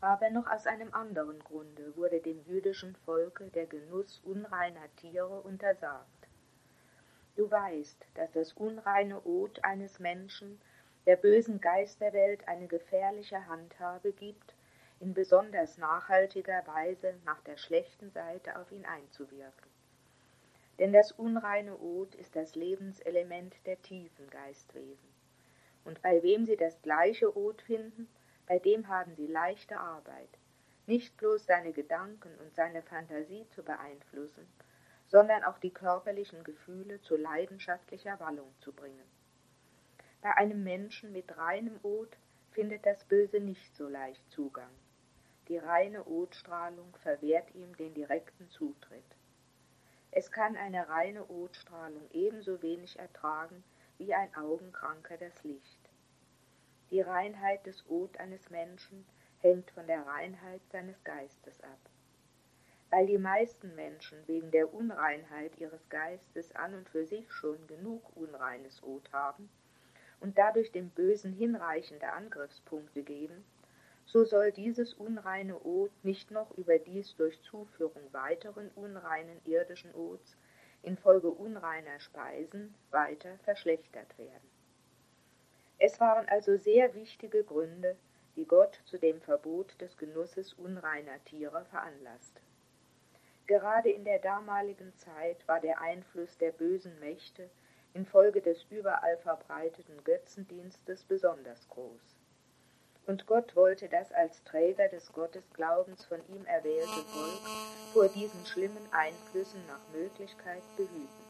Aber noch aus einem anderen Grunde wurde dem jüdischen Volke der Genuss unreiner Tiere untersagt. Du weißt, dass das unreine Od eines Menschen der bösen Geisterwelt eine gefährliche Handhabe gibt, in besonders nachhaltiger Weise nach der schlechten Seite auf ihn einzuwirken. Denn das unreine Od ist das Lebenselement der tiefen Geistwesen. Und bei wem sie das gleiche Od finden, bei dem haben sie leichte Arbeit, nicht bloß seine Gedanken und seine Fantasie zu beeinflussen, sondern auch die körperlichen Gefühle zu leidenschaftlicher Wallung zu bringen. Bei einem Menschen mit reinem Od findet das Böse nicht so leicht Zugang. Die reine Odstrahlung verwehrt ihm den direkten Zutritt. Es kann eine reine Odstrahlung ebenso wenig ertragen wie ein Augenkranker das Licht. Die Reinheit des Od eines Menschen hängt von der Reinheit seines Geistes ab. Weil die meisten Menschen wegen der Unreinheit ihres Geistes an und für sich schon genug unreines Od haben und dadurch dem Bösen hinreichende Angriffspunkte geben, so soll dieses unreine Od nicht noch überdies durch Zuführung weiteren unreinen irdischen Ods infolge unreiner Speisen weiter verschlechtert werden. Es waren also sehr wichtige Gründe, die Gott zu dem Verbot des Genusses unreiner Tiere veranlasste. Gerade in der damaligen Zeit war der Einfluss der bösen Mächte infolge des überall verbreiteten Götzendienstes besonders groß. Und Gott wollte das als Träger des Gottesglaubens von ihm erwählte Volk vor diesen schlimmen Einflüssen nach Möglichkeit behüten.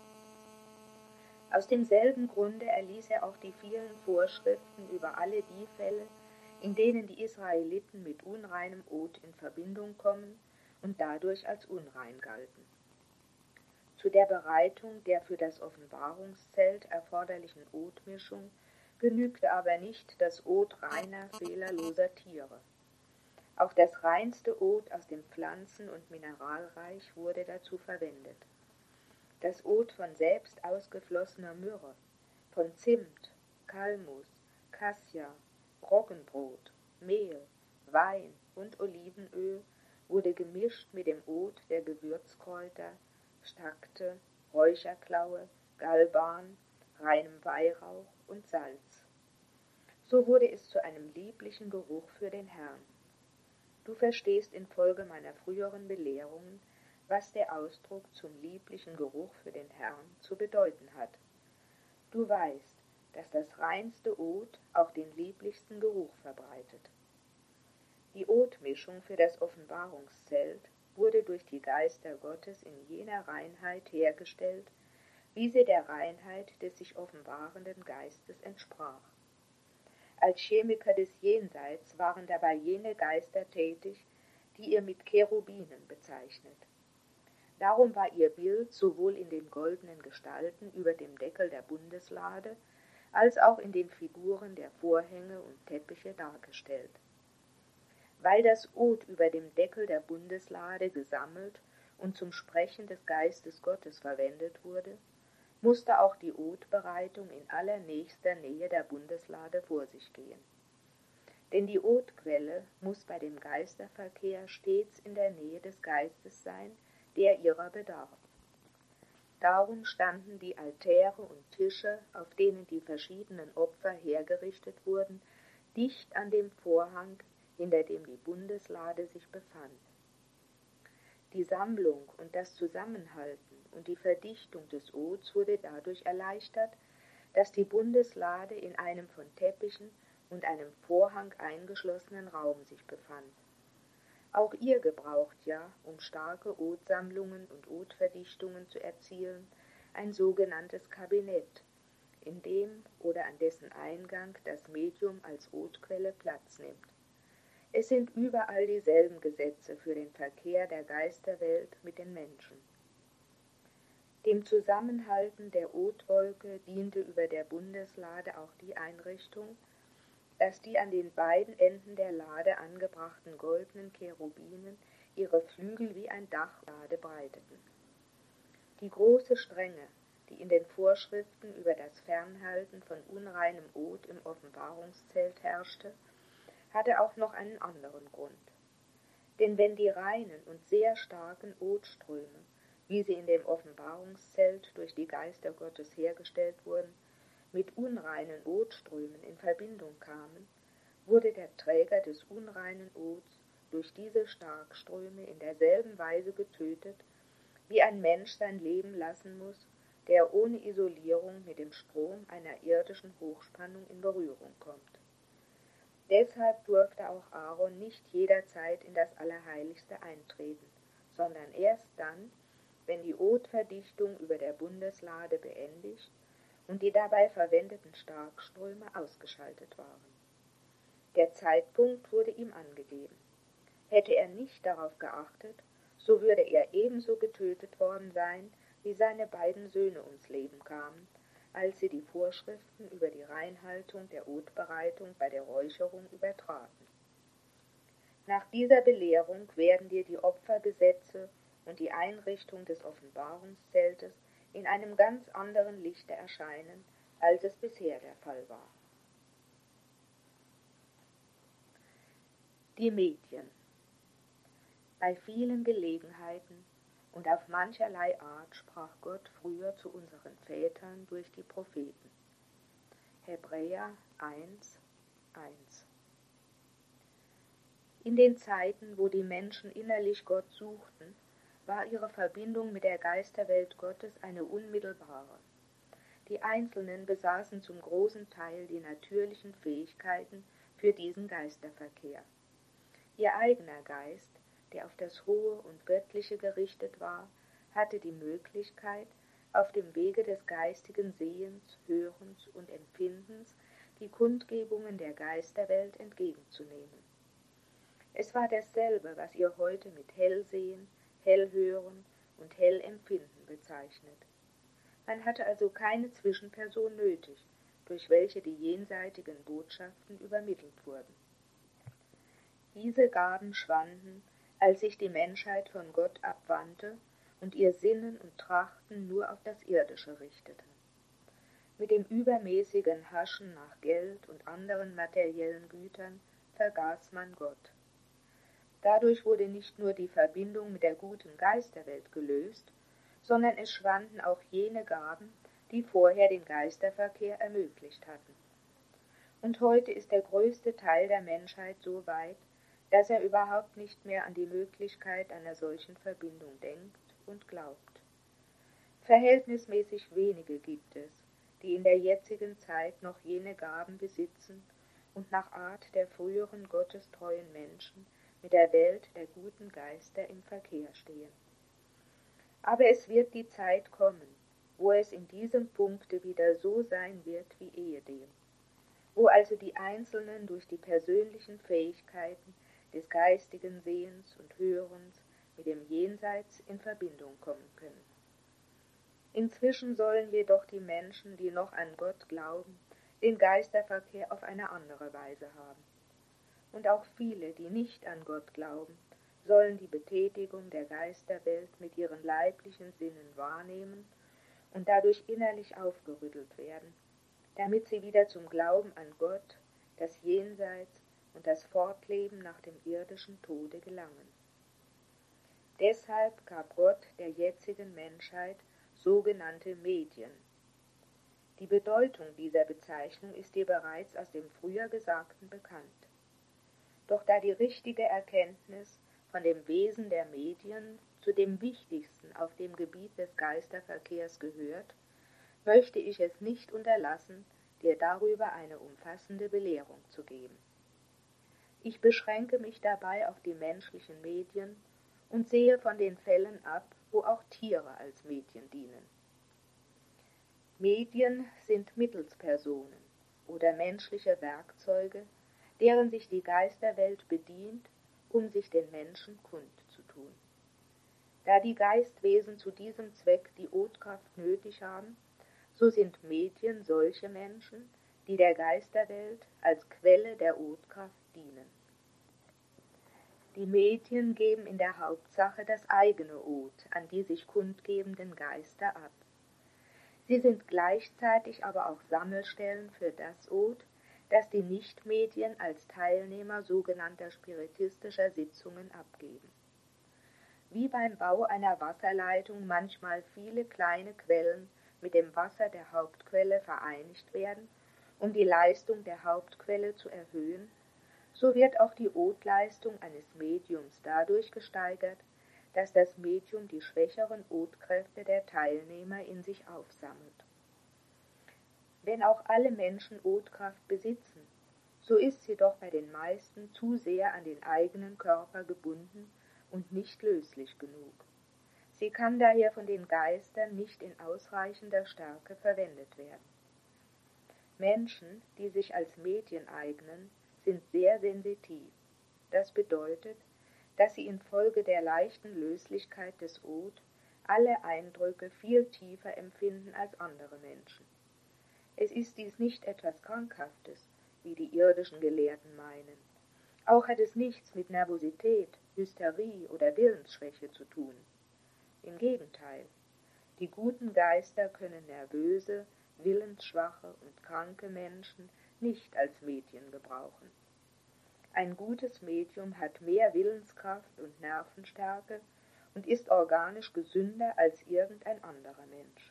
Aus demselben Grunde erließ er auch die vielen Vorschriften über alle die Fälle, in denen die Israeliten mit unreinem Od in Verbindung kommen und dadurch als unrein galten. Zu der Bereitung der für das Offenbarungszelt erforderlichen Odmischung genügte aber nicht das Od reiner, fehlerloser Tiere. Auch das reinste Od aus dem Pflanzen- und Mineralreich wurde dazu verwendet. Das Od von selbst ausgeflossener Myrrhe, von Zimt, Kalmus, Kassia, Roggenbrot, Mehl, Wein und Olivenöl wurde gemischt mit dem Od der Gewürzkräuter, Stakte, Räucherklaue, Galban, reinem Weihrauch und Salz. So wurde es zu einem lieblichen Geruch für den Herrn. Du verstehst infolge meiner früheren Belehrungen, was der Ausdruck zum lieblichen Geruch für den Herrn zu bedeuten hat. Du weißt, dass das reinste Od auch den lieblichsten Geruch verbreitet. Die Odmischung für das Offenbarungszelt wurde durch die Geister Gottes in jener Reinheit hergestellt, wie sie der Reinheit des sich offenbarenden Geistes entsprach. Als Chemiker des Jenseits waren dabei jene Geister tätig, die ihr mit Cherubinen bezeichnet. Darum war ihr Bild sowohl in den goldenen Gestalten über dem Deckel der Bundeslade als auch in den Figuren der Vorhänge und Teppiche dargestellt. Weil das Od über dem Deckel der Bundeslade gesammelt und zum Sprechen des Geistes Gottes verwendet wurde, musste auch die Odbereitung in allernächster Nähe der Bundeslade vor sich gehen. Denn die Odquelle muss bei dem Geisterverkehr stets in der Nähe des Geistes sein, der ihrer bedarf. Darum standen die Altäre und Tische, auf denen die verschiedenen Opfer hergerichtet wurden, dicht an dem Vorhang, hinter dem die Bundeslade sich befand. Die Sammlung und das Zusammenhalten und die Verdichtung des Ods wurde dadurch erleichtert, dass die Bundeslade in einem von Teppichen und einem Vorhang eingeschlossenen Raum sich befand. Auch ihr gebraucht ja, um starke Odsammlungen und Odverdichtungen zu erzielen, ein sogenanntes Kabinett, in dem oder an dessen Eingang das Medium als Odquelle Platz nimmt. Es sind überall dieselben Gesetze für den Verkehr der Geisterwelt mit den Menschen. Dem Zusammenhalten der Odwolke diente über der Bundeslade auch die Einrichtung, dass die an den beiden Enden der Lade angebrachten goldenen Cherubinen ihre Flügel wie ein Dachlade breiteten. Die große Strenge, die in den Vorschriften über das Fernhalten von unreinem Od im Offenbarungszelt herrschte, hatte auch noch einen anderen Grund. Denn wenn die reinen und sehr starken Odströme, wie sie in dem Offenbarungszelt durch die Geister Gottes hergestellt wurden, mit unreinen Odströmen in Verbindung kamen, wurde der Träger des unreinen Ods durch diese Starkströme in derselben Weise getötet, wie ein Mensch sein Leben lassen muss, der ohne Isolierung mit dem Strom einer irdischen Hochspannung in Berührung kommt. Deshalb durfte auch Aaron nicht jederzeit in das Allerheiligste eintreten, sondern erst dann, wenn die Odverdichtung über der Bundeslade beendigt und die dabei verwendeten Starkströme ausgeschaltet waren. Der Zeitpunkt wurde ihm angegeben. Hätte er nicht darauf geachtet, so würde er ebenso getötet worden sein, wie seine beiden Söhne ums Leben kamen, als sie die Vorschriften über die Reinhaltung der Odbereitung bei der Räucherung übertraten. Nach dieser Belehrung werden dir die Opfergesetze und die Einrichtung des Offenbarungszeltes in einem ganz anderen Lichte erscheinen, als es bisher der Fall war. Die Medien. Bei vielen Gelegenheiten und auf mancherlei Art sprach Gott früher zu unseren Vätern durch die Propheten. Hebräer 1, 1. In den Zeiten, wo die Menschen innerlich Gott suchten, war ihre Verbindung mit der Geisterwelt Gottes eine unmittelbare. Die Einzelnen besaßen zum großen Teil die natürlichen Fähigkeiten für diesen Geisterverkehr. Ihr eigener Geist, der auf das Hohe und Göttliche gerichtet war, hatte die Möglichkeit, auf dem Wege des geistigen Sehens, Hörens und Empfindens die Kundgebungen der Geisterwelt entgegenzunehmen. Es war dasselbe, was ihr heute mit Hellsehen, Hellhören und Hellempfinden bezeichnet. Man hatte also keine Zwischenperson nötig, durch welche die jenseitigen Botschaften übermittelt wurden. Diese Gaben schwanden, als sich die Menschheit von Gott abwandte und ihr Sinnen und Trachten nur auf das Irdische richtete. Mit dem übermäßigen Haschen nach Geld und anderen materiellen Gütern vergaß man Gott. Dadurch wurde nicht nur die Verbindung mit der guten Geisterwelt gelöst, sondern es schwanden auch jene Gaben, die vorher den Geisterverkehr ermöglicht hatten. Und heute ist der größte Teil der Menschheit so weit, dass er überhaupt nicht mehr an die Möglichkeit einer solchen Verbindung denkt und glaubt. Verhältnismäßig wenige gibt es, die in der jetzigen Zeit noch jene Gaben besitzen und nach Art der früheren gottestreuen Menschen mit der Welt der guten Geister im Verkehr stehen. Aber es wird die Zeit kommen, wo es in diesem Punkte wieder so sein wird wie ehedem, wo also die Einzelnen durch die persönlichen Fähigkeiten des geistigen Sehens und Hörens mit dem Jenseits in Verbindung kommen können. Inzwischen sollen jedoch die Menschen, die noch an Gott glauben, den Geisterverkehr auf eine andere Weise haben. Und auch viele, die nicht an Gott glauben, sollen die Betätigung der Geisterwelt mit ihren leiblichen Sinnen wahrnehmen und dadurch innerlich aufgerüttelt werden, damit sie wieder zum Glauben an Gott, das Jenseits und das Fortleben nach dem irdischen Tode gelangen. Deshalb gab Gott der jetzigen Menschheit sogenannte Medien. Die Bedeutung dieser Bezeichnung ist dir bereits aus dem früher Gesagten bekannt. Doch da die richtige Erkenntnis von dem Wesen der Medien zu dem Wichtigsten auf dem Gebiet des Geisterverkehrs gehört, möchte ich es nicht unterlassen, dir darüber eine umfassende Belehrung zu geben. Ich beschränke mich dabei auf die menschlichen Medien und sehe von den Fällen ab, wo auch Tiere als Medien dienen. Medien sind Mittelspersonen oder menschliche Werkzeuge, deren sich die Geisterwelt bedient, um sich den Menschen kundzutun. Da die Geistwesen zu diesem Zweck die Odkraft nötig haben, so sind Medien solche Menschen, die der Geisterwelt als Quelle der Odkraft dienen. Die Medien geben in der Hauptsache das eigene Od an die sich kundgebenden Geister ab. Sie sind gleichzeitig aber auch Sammelstellen für das Od, das die Nichtmedien als Teilnehmer sogenannter spiritistischer Sitzungen abgeben. Wie beim Bau einer Wasserleitung manchmal viele kleine Quellen mit dem Wasser der Hauptquelle vereinigt werden, um die Leistung der Hauptquelle zu erhöhen, so wird auch die Odleistung eines Mediums dadurch gesteigert, dass das Medium die schwächeren Odkräfte der Teilnehmer in sich aufsammelt. Wenn auch alle Menschen Odkraft besitzen, so ist sie doch bei den meisten zu sehr an den eigenen Körper gebunden und nicht löslich genug. Sie kann daher von den Geistern nicht in ausreichender Stärke verwendet werden. Menschen, die sich als Medien eignen, sind sehr sensitiv. Das bedeutet, dass sie infolge der leichten Löslichkeit des Od alle Eindrücke viel tiefer empfinden als andere Menschen. Es ist dies nicht etwas Krankhaftes, wie die irdischen Gelehrten meinen. Auch hat es nichts mit Nervosität, Hysterie oder Willensschwäche zu tun. Im Gegenteil, die guten Geister können nervöse, willensschwache und kranke Menschen nicht als Medien gebrauchen. Ein gutes Medium hat mehr Willenskraft und Nervenstärke und ist organisch gesünder als irgendein anderer Mensch.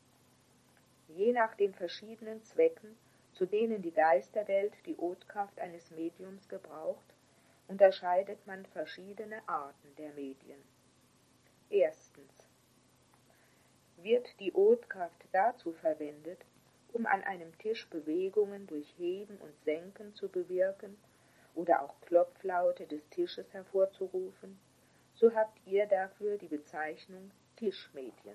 Je nach den verschiedenen Zwecken, zu denen die Geisterwelt die Odkraft eines Mediums gebraucht, unterscheidet man verschiedene Arten der Medien. Erstens. Wird die Odkraft dazu verwendet, um an einem Tisch Bewegungen durch Heben und Senken zu bewirken oder auch Klopflaute des Tisches hervorzurufen, so habt ihr dafür die Bezeichnung Tischmedien.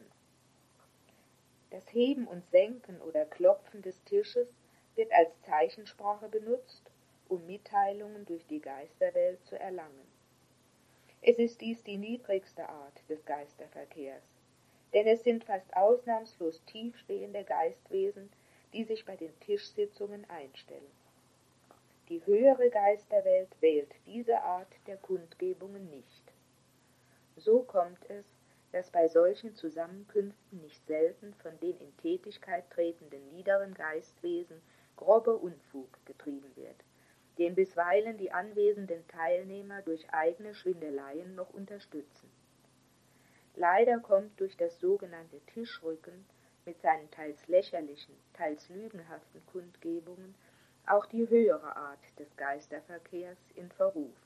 Das Heben und Senken oder Klopfen des Tisches wird als Zeichensprache benutzt, um Mitteilungen durch die Geisterwelt zu erlangen. Es ist dies die niedrigste Art des Geisterverkehrs, denn es sind fast ausnahmslos tiefstehende Geistwesen, die sich bei den Tischsitzungen einstellen. Die höhere Geisterwelt wählt diese Art der Kundgebungen nicht. So kommt es, dass bei solchen Zusammenkünften nicht selten von den in Tätigkeit tretenden niederen Geistwesen grober Unfug getrieben wird, den bisweilen die anwesenden Teilnehmer durch eigene Schwindeleien noch unterstützen. Leider kommt durch das sogenannte Tischrücken mit seinen teils lächerlichen, teils lügenhaften Kundgebungen auch die höhere Art des Geisterverkehrs in Verruf.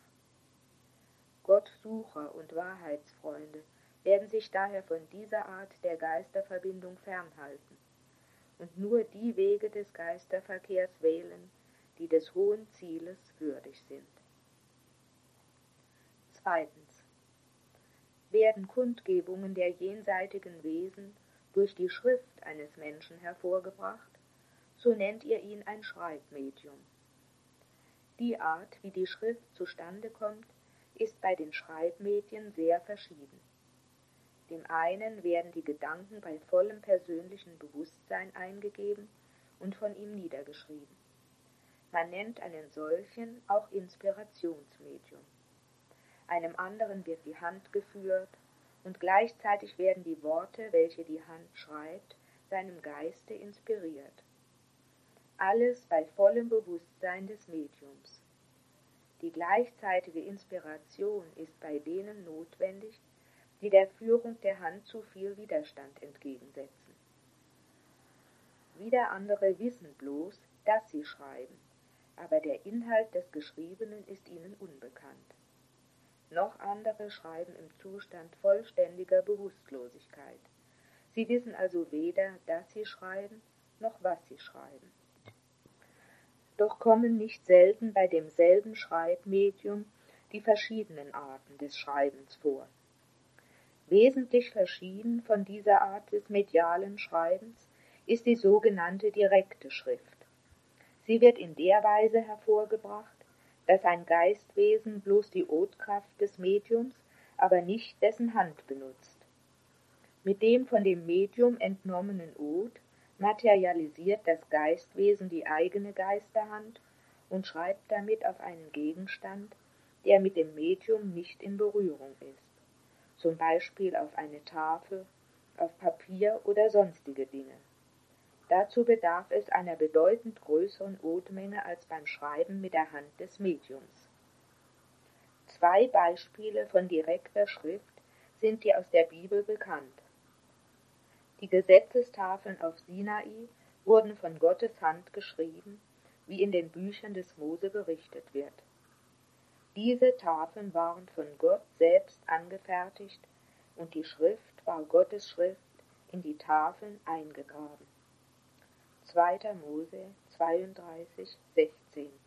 Gottsucher und Wahrheitsfreunde werden sich daher von dieser Art der Geisterverbindung fernhalten und nur die Wege des Geisterverkehrs wählen, die des hohen Zieles würdig sind. Zweitens. Werden Kundgebungen der jenseitigen Wesen durch die Schrift eines Menschen hervorgebracht, so nennt ihr ihn ein Schreibmedium. Die Art, wie die Schrift zustande kommt, ist bei den Schreibmedien sehr verschieden. Dem einen werden die Gedanken bei vollem persönlichen Bewusstsein eingegeben und von ihm niedergeschrieben. Man nennt einen solchen auch Inspirationsmedium. Einem anderen wird die Hand geführt und gleichzeitig werden die Worte, welche die Hand schreibt, seinem Geiste inspiriert. Alles bei vollem Bewusstsein des Mediums. Die gleichzeitige Inspiration ist bei denen notwendig, die der Führung der Hand zu viel Widerstand entgegensetzen. Wieder andere wissen bloß, dass sie schreiben, aber der Inhalt des Geschriebenen ist ihnen unbekannt. Noch andere schreiben im Zustand vollständiger Bewusstlosigkeit. Sie wissen also weder, dass sie schreiben, noch was sie schreiben. Doch kommen nicht selten bei demselben Schreibmedium die verschiedenen Arten des Schreibens vor. Wesentlich verschieden von dieser Art des medialen Schreibens ist die sogenannte direkte Schrift. Sie wird in der Weise hervorgebracht, dass ein Geistwesen bloß die Odkraft des Mediums, aber nicht dessen Hand benutzt. Mit dem von dem Medium entnommenen Od materialisiert das Geistwesen die eigene Geisterhand und schreibt damit auf einen Gegenstand, der mit dem Medium nicht in Berührung ist, zum Beispiel auf eine Tafel, auf Papier oder sonstige Dinge. Dazu bedarf es einer bedeutend größeren Odmenge als beim Schreiben mit der Hand des Mediums. 2 Beispiele von direkter Schrift sind dir aus der Bibel bekannt. Die Gesetzestafeln auf Sinai wurden von Gottes Hand geschrieben, wie in den Büchern des Mose berichtet wird. Diese Tafeln waren von Gott selbst angefertigt und die Schrift war Gottes Schrift in die Tafeln eingegraben. 2. Mose 32,16.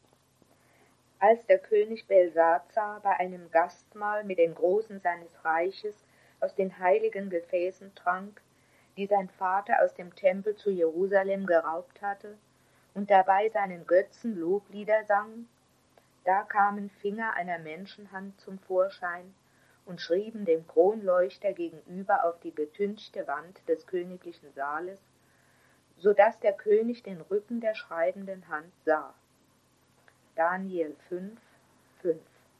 Als der König Belsazar bei einem Gastmahl mit den Großen seines Reiches aus den heiligen Gefäßen trank, die sein Vater aus dem Tempel zu Jerusalem geraubt hatte, und dabei seinen Götzen Loblieder sang, da kamen Finger einer Menschenhand zum Vorschein und schrieben dem Kronleuchter gegenüber auf die getünchte Wand des königlichen Saales, so daß der König den Rücken der schreibenden Hand sah. Daniel 5,5.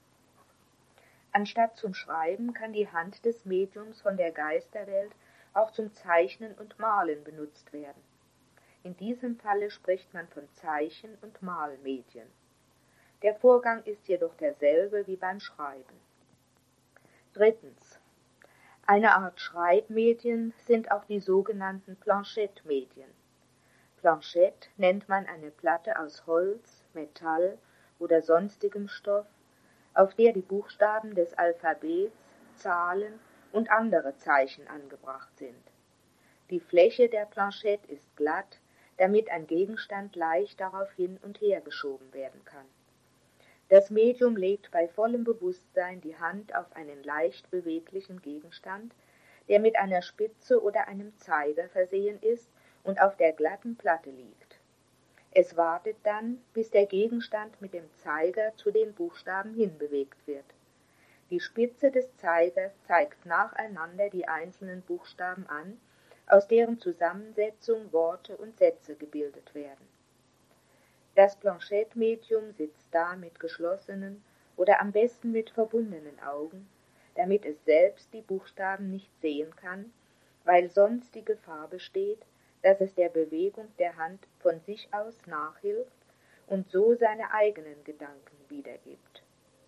Anstatt zum Schreiben kann die Hand des Mediums von der Geisterwelt auch zum Zeichnen und Malen benutzt werden. In diesem Falle spricht man von Zeichen- und Malmedien. Der Vorgang ist jedoch derselbe wie beim Schreiben. 3. Eine Art Schreibmedien sind auch die sogenannten Planchettmedien. Planchette nennt man eine Platte aus Holz, Metall oder sonstigem Stoff, auf der die Buchstaben des Alphabets, Zahlen und andere Zeichen angebracht sind. Die Fläche der Planchette ist glatt, damit ein Gegenstand leicht darauf hin und her geschoben werden kann. Das Medium legt bei vollem Bewusstsein die Hand auf einen leicht beweglichen Gegenstand, der mit einer Spitze oder einem Zeiger versehen ist und auf der glatten Platte liegt. Es wartet dann, bis der Gegenstand mit dem Zeiger zu den Buchstaben hinbewegt wird. Die Spitze des Zeigers zeigt nacheinander die einzelnen Buchstaben an, aus deren Zusammensetzung Worte und Sätze gebildet werden. Das Planchettmedium sitzt da mit geschlossenen oder am besten mit verbundenen Augen, damit es selbst die Buchstaben nicht sehen kann, weil sonst die Gefahr besteht, dass es der Bewegung der Hand von sich aus nachhilft und so seine eigenen Gedanken wiedergibt.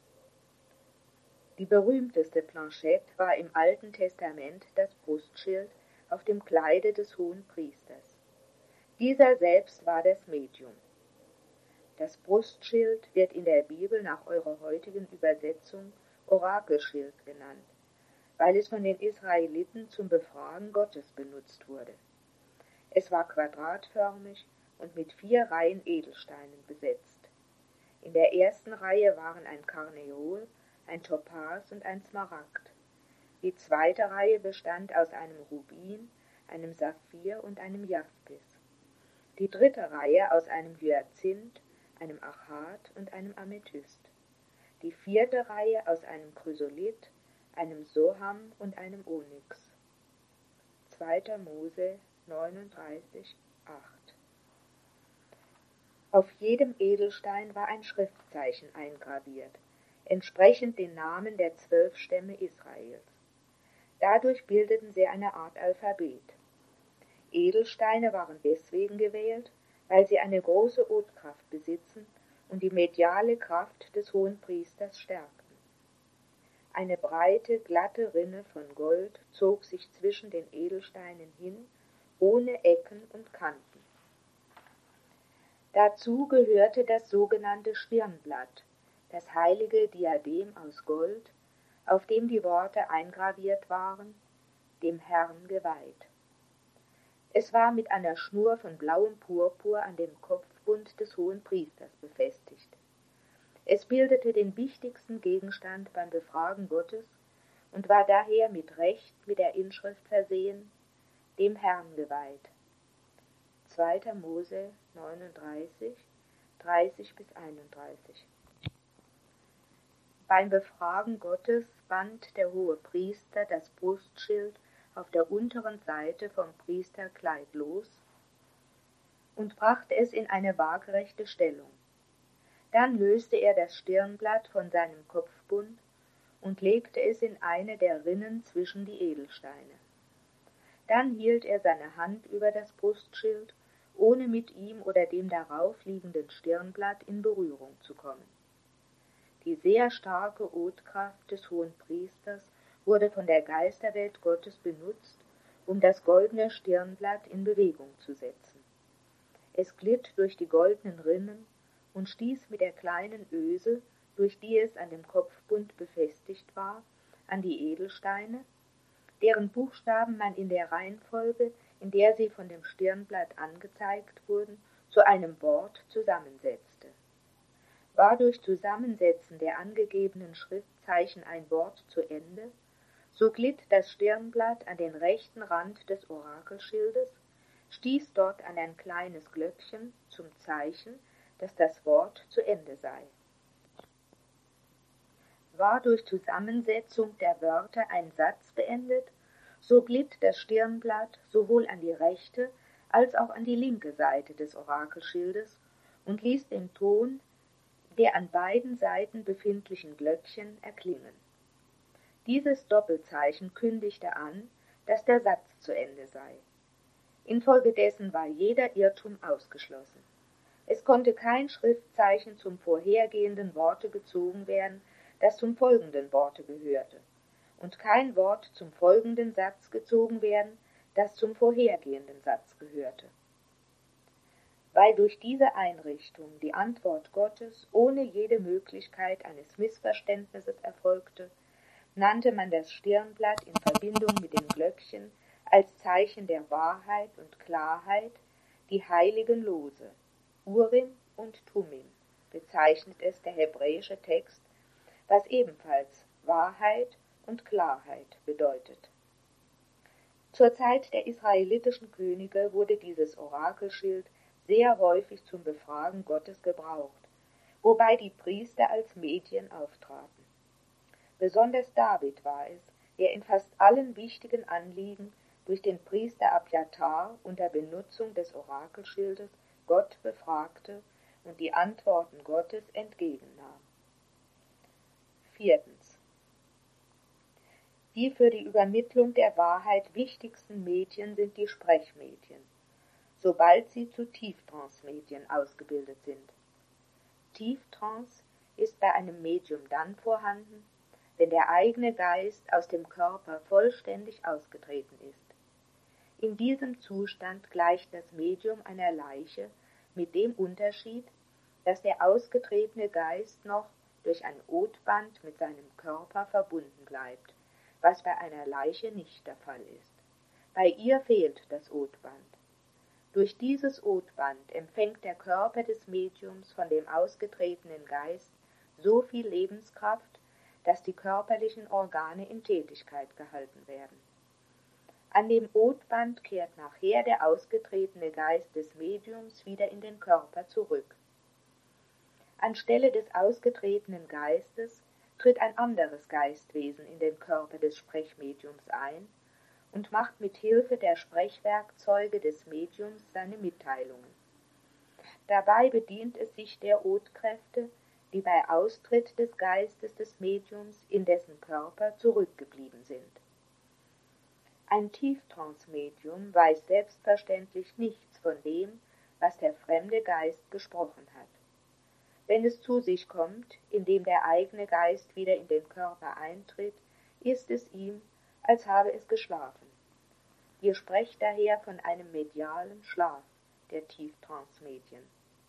Die berühmteste Planchette war im Alten Testament das Brustschild auf dem Kleide des Hohenpriesters. Dieser selbst war das Medium. Das Brustschild wird in der Bibel nach eurer heutigen Übersetzung Orakelschild genannt, weil es von den Israeliten zum Befragen Gottes benutzt wurde. Es war quadratförmig und mit 4 Reihen Edelsteinen besetzt. In der ersten Reihe waren ein Karneol, ein Topas und ein Smaragd. Die zweite Reihe bestand aus einem Rubin, einem Saphir und einem Jaspis. Die dritte Reihe aus einem Hyazinth, einem Achat und einem Amethyst. Die vierte Reihe aus einem Chrysolith, einem Soham und einem Onyx. 2. Mose 39,8. Auf jedem Edelstein war ein Schriftzeichen eingraviert, entsprechend den Namen der 12 Stämme Israels. Dadurch bildeten sie eine Art Alphabet. Edelsteine waren deswegen gewählt, weil sie eine große Odkraft besitzen und die mediale Kraft des Hohenpriesters stärkten. Eine breite, glatte Rinne von Gold zog sich zwischen den Edelsteinen hin, ohne Ecken und Kanten. Dazu gehörte das sogenannte Stirnblatt, das heilige Diadem aus Gold, auf dem die Worte eingraviert waren, dem Herrn geweiht. Es war mit einer Schnur von blauem Purpur an dem Kopfbund des Hohenpriesters befestigt. Es bildete den wichtigsten Gegenstand beim Befragen Gottes und war daher mit Recht mit der Inschrift versehen, dem Herrn geweiht. 2. Mose 39, 30-31. Beim Befragen Gottes band der Hohepriester das Brustschild auf der unteren Seite vom Priesterkleid los und brachte es in eine waagerechte Stellung. Dann löste er das Stirnblatt von seinem Kopfbund und legte es in eine der Rinnen zwischen die Edelsteine. Dann hielt er seine Hand über das Brustschild, ohne mit ihm oder dem darauf liegenden Stirnblatt in Berührung zu kommen. Die sehr starke Odkraft des Hohenpriesters wurde von der Geisterwelt Gottes benutzt, um das goldene Stirnblatt in Bewegung zu setzen. Es glitt durch die goldenen Rinnen und stieß mit der kleinen Öse, durch die es an dem Kopfbund befestigt war, an die Edelsteine, deren Buchstaben man in der Reihenfolge, in der sie von dem Stirnblatt angezeigt wurden, zu einem Wort zusammensetzte. War durch Zusammensetzen der angegebenen Schriftzeichen ein Wort zu Ende, so glitt das Stirnblatt an den rechten Rand des Orakelschildes, stieß dort an ein kleines Glöckchen zum Zeichen, dass das Wort zu Ende sei. War durch Zusammensetzung der Wörter ein Satz beendet, so glitt das Stirnblatt sowohl an die rechte als auch an die linke Seite des Orakelschildes und ließ den Ton der an beiden Seiten befindlichen Glöckchen erklingen. Dieses Doppelzeichen kündigte an, dass der Satz zu Ende sei. Infolgedessen war jeder Irrtum ausgeschlossen. Es konnte kein Schriftzeichen zum vorhergehenden Worte gezogen werden, das zum folgenden Worte gehörte, und kein Wort zum folgenden Satz gezogen werden, das zum vorhergehenden Satz gehörte. Weil durch diese Einrichtung die Antwort Gottes ohne jede Möglichkeit eines Missverständnisses erfolgte, nannte man das Stirnblatt in Verbindung mit dem Glöckchen als Zeichen der Wahrheit und Klarheit die heiligen Lose, Urim und Tumim, bezeichnet es der hebräische Text, was ebenfalls Wahrheit und Klarheit bedeutet. Zur Zeit der israelitischen Könige wurde dieses Orakelschild sehr häufig zum Befragen Gottes gebraucht, wobei die Priester als Medien auftraten. Besonders David war es, der in fast allen wichtigen Anliegen durch den Priester Abjatar unter Benutzung des Orakelschildes Gott befragte und die Antworten Gottes entgegennahm. 4. Die für die Übermittlung der Wahrheit wichtigsten Medien sind die Sprechmedien, sobald sie zu Tieftrance-Medien ausgebildet sind. Tieftrance ist bei einem Medium dann vorhanden, wenn der eigene Geist aus dem Körper vollständig ausgetreten ist. In diesem Zustand gleicht das Medium einer Leiche, mit dem Unterschied, dass der ausgetretene Geist noch durch ein Odband mit seinem Körper verbunden bleibt, was bei einer Leiche nicht der Fall ist. Bei ihr fehlt das Odband. Durch dieses Odband empfängt der Körper des Mediums von dem ausgetretenen Geist so viel Lebenskraft, dass die körperlichen Organe in Tätigkeit gehalten werden. An dem Odband kehrt nachher der ausgetretene Geist des Mediums wieder in den Körper zurück. Anstelle des ausgetretenen Geistes tritt ein anderes Geistwesen in den Körper des Sprechmediums ein und macht mit Hilfe der Sprechwerkzeuge des Mediums seine Mitteilungen. Dabei bedient es sich der Odkräfte, die bei Austritt des Geistes des Mediums in dessen Körper zurückgeblieben sind. Ein Tieftrance-Medium weiß selbstverständlich nichts von dem, was der fremde Geist gesprochen hat. Wenn es zu sich kommt, indem der eigene Geist wieder in den Körper eintritt, ist es ihm, als habe es geschlafen. Ihr sprecht daher von einem medialen Schlaf der Tieftrance-Medien.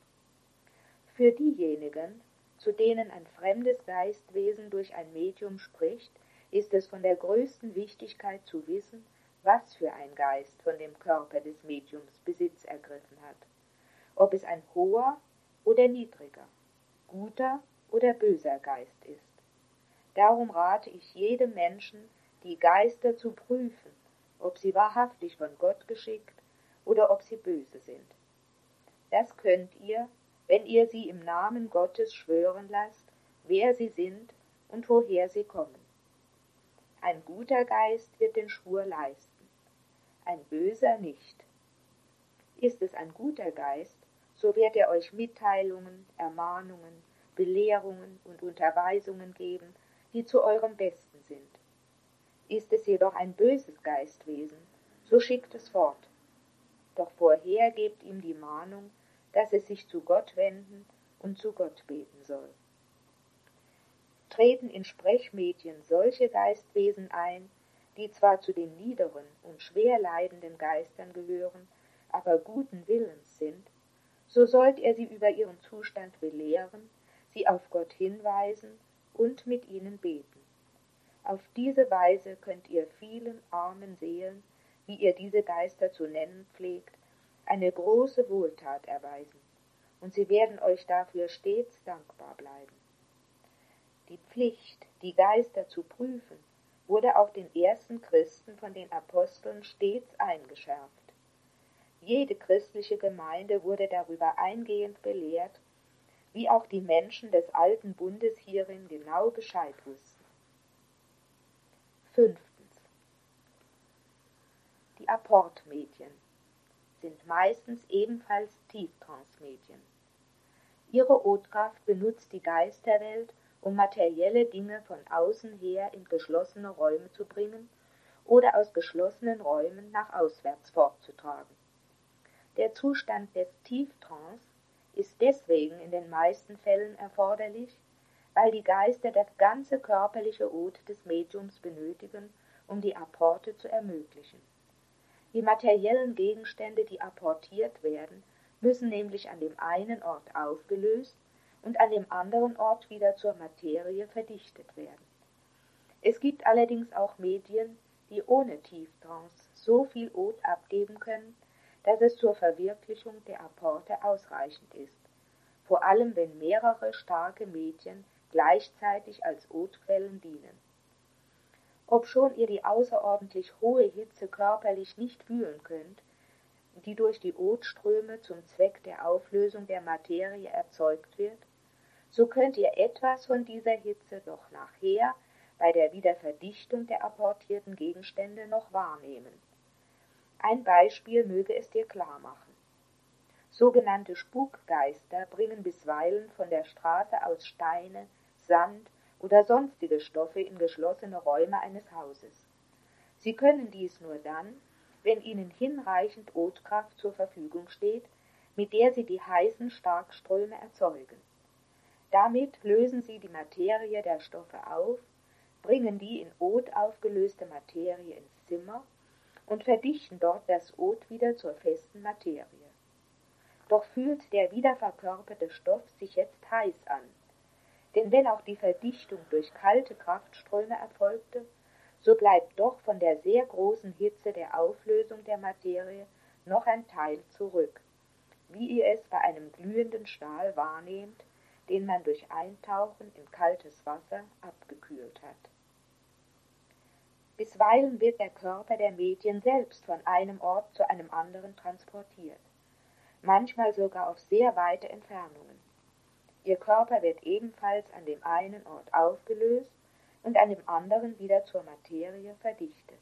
Für diejenigen, zu denen ein fremdes Geistwesen durch ein Medium spricht, ist es von der größten Wichtigkeit zu wissen, was für ein Geist von dem Körper des Mediums Besitz ergriffen hat, ob es ein hoher oder niedriger, guter oder böser Geist ist. Darum rate ich jedem Menschen, die Geister zu prüfen, ob sie wahrhaftig von Gott geschickt oder ob sie böse sind. Das könnt ihr, wenn ihr sie im Namen Gottes schwören lasst, wer sie sind und woher sie kommen. Ein guter Geist wird den Schwur leisten, ein böser nicht. Ist es ein guter Geist, so wird er euch Mitteilungen, Ermahnungen, Belehrungen und Unterweisungen geben, die zu eurem Besten sind. Ist es jedoch ein böses Geistwesen, so schickt es fort. Doch vorher gebt ihm die Mahnung, dass es sich zu Gott wenden und zu Gott beten soll. Treten in Sprechmedien solche Geistwesen ein, die zwar zu den niederen und schwer leidenden Geistern gehören, aber guten Willens sind, so sollt ihr sie über ihren Zustand belehren, sie auf Gott hinweisen und mit ihnen beten. Auf diese Weise könnt ihr vielen armen Seelen, wie ihr diese Geister zu nennen pflegt, eine große Wohltat erweisen, und sie werden euch dafür stets dankbar bleiben. Die Pflicht, die Geister zu prüfen, wurde auch den ersten Christen von den Aposteln stets eingeschärft. Jede christliche Gemeinde wurde darüber eingehend belehrt, wie auch die Menschen des alten Bundes hierin genau Bescheid wussten. 5. Die Apportmedien sind meistens ebenfalls Tieftrancemedien. Ihre Odkraft benutzt die Geisterwelt, um materielle Dinge von außen her in geschlossene Räume zu bringen oder aus geschlossenen Räumen nach auswärts fortzutragen. Der Zustand des Tieftrance ist deswegen in den meisten Fällen erforderlich, weil die Geister das ganze körperliche Od des Mediums benötigen, um die Apporte zu ermöglichen. Die materiellen Gegenstände, die apportiert werden, müssen nämlich an dem einen Ort aufgelöst und an dem anderen Ort wieder zur Materie verdichtet werden. Es gibt allerdings auch Medien, die ohne Tieftrance so viel Od abgeben können, dass es zur Verwirklichung der Apporte ausreichend ist, vor allem wenn mehrere starke Medien gleichzeitig als Odquellen dienen. Obschon ihr die außerordentlich hohe Hitze körperlich nicht fühlen könnt, die durch die Odströme zum Zweck der Auflösung der Materie erzeugt wird, so könnt ihr etwas von dieser Hitze doch nachher bei der Wiederverdichtung der apportierten Gegenstände noch wahrnehmen. Ein Beispiel möge es dir klar machen. Sogenannte Spukgeister bringen bisweilen von der Straße aus Steine, Sand oder sonstige Stoffe in geschlossene Räume eines Hauses. Sie können dies nur dann, wenn ihnen hinreichend Odkraft zur Verfügung steht, mit der sie die heißen Starkströme erzeugen. Damit lösen sie die Materie der Stoffe auf, bringen die in Od aufgelöste Materie ins Zimmer und verdichten dort das Od wieder zur festen Materie. Doch fühlt der wiederverkörperte Stoff sich jetzt heiß an, denn wenn auch die Verdichtung durch kalte Kraftströme erfolgte, so bleibt doch von der sehr großen Hitze der Auflösung der Materie noch ein Teil zurück, wie ihr es bei einem glühenden Stahl wahrnehmt, den man durch Eintauchen in kaltes Wasser abgekühlt hat. Bisweilen wird der Körper der Medien selbst von einem Ort zu einem anderen transportiert, manchmal sogar auf sehr weite Entfernungen. Ihr Körper wird ebenfalls an dem einen Ort aufgelöst und an dem anderen wieder zur Materie verdichtet.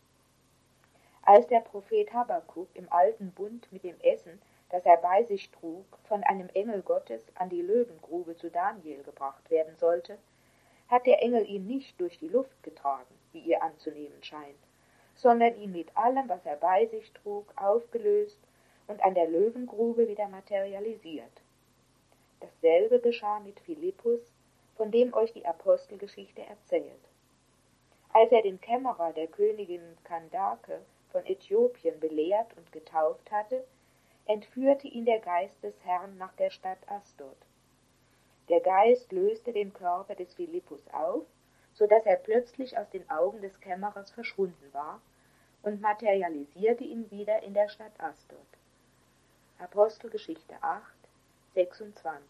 Als der Prophet Habakuk im alten Bund mit dem Essen, das er bei sich trug, von einem Engel Gottes an die Löwengrube zu Daniel gebracht werden sollte, hat der Engel ihn nicht durch die Luft getragen, wie ihr anzunehmen scheint, sondern ihn mit allem, was er bei sich trug, aufgelöst und an der Löwengrube wieder materialisiert. Dasselbe geschah mit Philippus, von dem euch die Apostelgeschichte erzählt. Als er den Kämmerer der Königin Kandake von Äthiopien belehrt und getauft hatte, entführte ihn der Geist des Herrn nach der Stadt Asdod. Der Geist löste den Körper des Philippus auf, so dass er plötzlich aus den Augen des Kämmerers verschwunden war, und materialisierte ihn wieder in der Stadt Asdod. Apostelgeschichte 8, 26.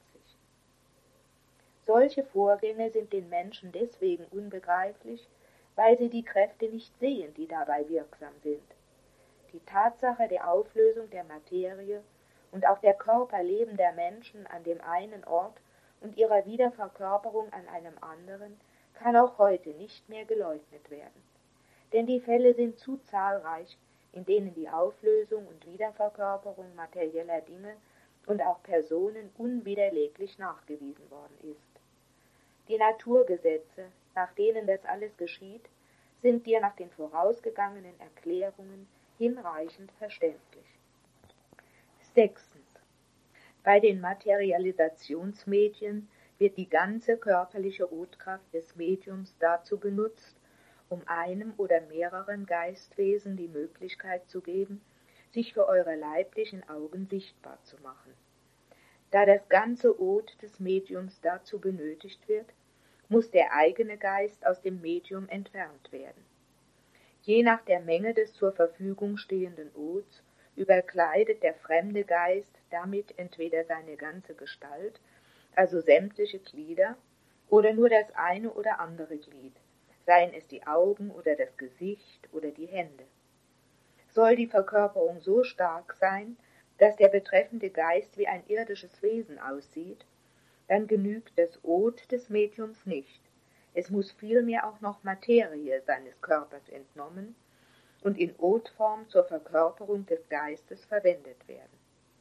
Solche Vorgänge sind den Menschen deswegen unbegreiflich, weil sie die Kräfte nicht sehen, die dabei wirksam sind. Die Tatsache der Auflösung der Materie und auch der Körperleben der Menschen an dem einen Ort und ihrer Wiederverkörperung an einem anderen kann auch heute nicht mehr geleugnet werden. Denn die Fälle sind zu zahlreich, in denen die Auflösung und Wiederverkörperung materieller Dinge und auch Personen unwiderleglich nachgewiesen worden ist. Die Naturgesetze, nach denen das alles geschieht, sind dir nach den vorausgegangenen Erklärungen hinreichend verständlich. 6. Bei den Materialisationsmedien wird die ganze körperliche Odkraft des Mediums dazu benutzt, um einem oder mehreren Geistwesen die Möglichkeit zu geben, sich für eure leiblichen Augen sichtbar zu machen. Da das ganze Od des Mediums dazu benötigt wird, muss der eigene Geist aus dem Medium entfernt werden. Je nach der Menge des zur Verfügung stehenden Ods überkleidet der fremde Geist damit entweder seine ganze Gestalt, also sämtliche Glieder, oder nur das eine oder andere Glied, seien es die Augen oder das Gesicht oder die Hände. Soll die Verkörperung so stark sein, dass der betreffende Geist wie ein irdisches Wesen aussieht, dann genügt das Od des Mediums nicht. Es muss vielmehr auch noch Materie seines Körpers entnommen und in Odform zur Verkörperung des Geistes verwendet werden.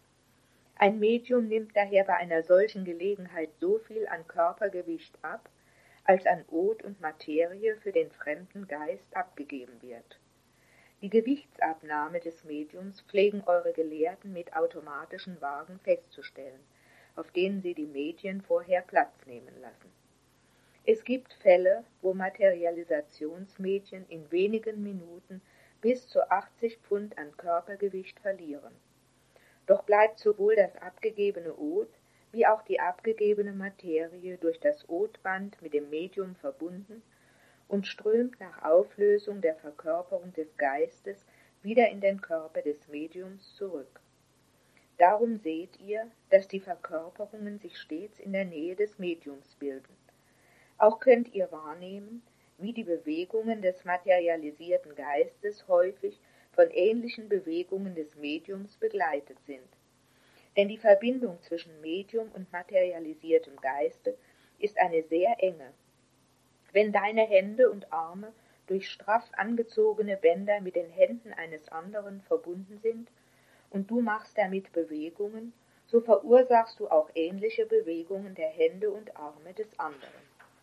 Ein Medium nimmt daher bei einer solchen Gelegenheit so viel an Körpergewicht ab, als an Od und Materie für den fremden Geist abgegeben wird. Die Gewichtsabnahme des Mediums pflegen eure Gelehrten mit automatischen Waagen festzustellen, auf denen sie die Medien vorher Platz nehmen lassen. Es gibt Fälle, wo Materialisationsmedien in wenigen Minuten bis zu 80 Pfund an Körpergewicht verlieren. Doch bleibt sowohl das abgegebene Od wie auch die abgegebene Materie durch das Odband mit dem Medium verbunden und strömt nach Auflösung der Verkörperung des Geistes wieder in den Körper des Mediums zurück. Darum seht ihr, dass die Verkörperungen sich stets in der Nähe des Mediums bilden. Auch könnt ihr wahrnehmen, wie die Bewegungen des materialisierten Geistes häufig von ähnlichen Bewegungen des Mediums begleitet sind. Denn die Verbindung zwischen Medium und materialisiertem Geiste ist eine sehr enge. Wenn deine Hände und Arme durch straff angezogene Bänder mit den Händen eines anderen verbunden sind und du machst damit Bewegungen, so verursachst du auch ähnliche Bewegungen der Hände und Arme des anderen.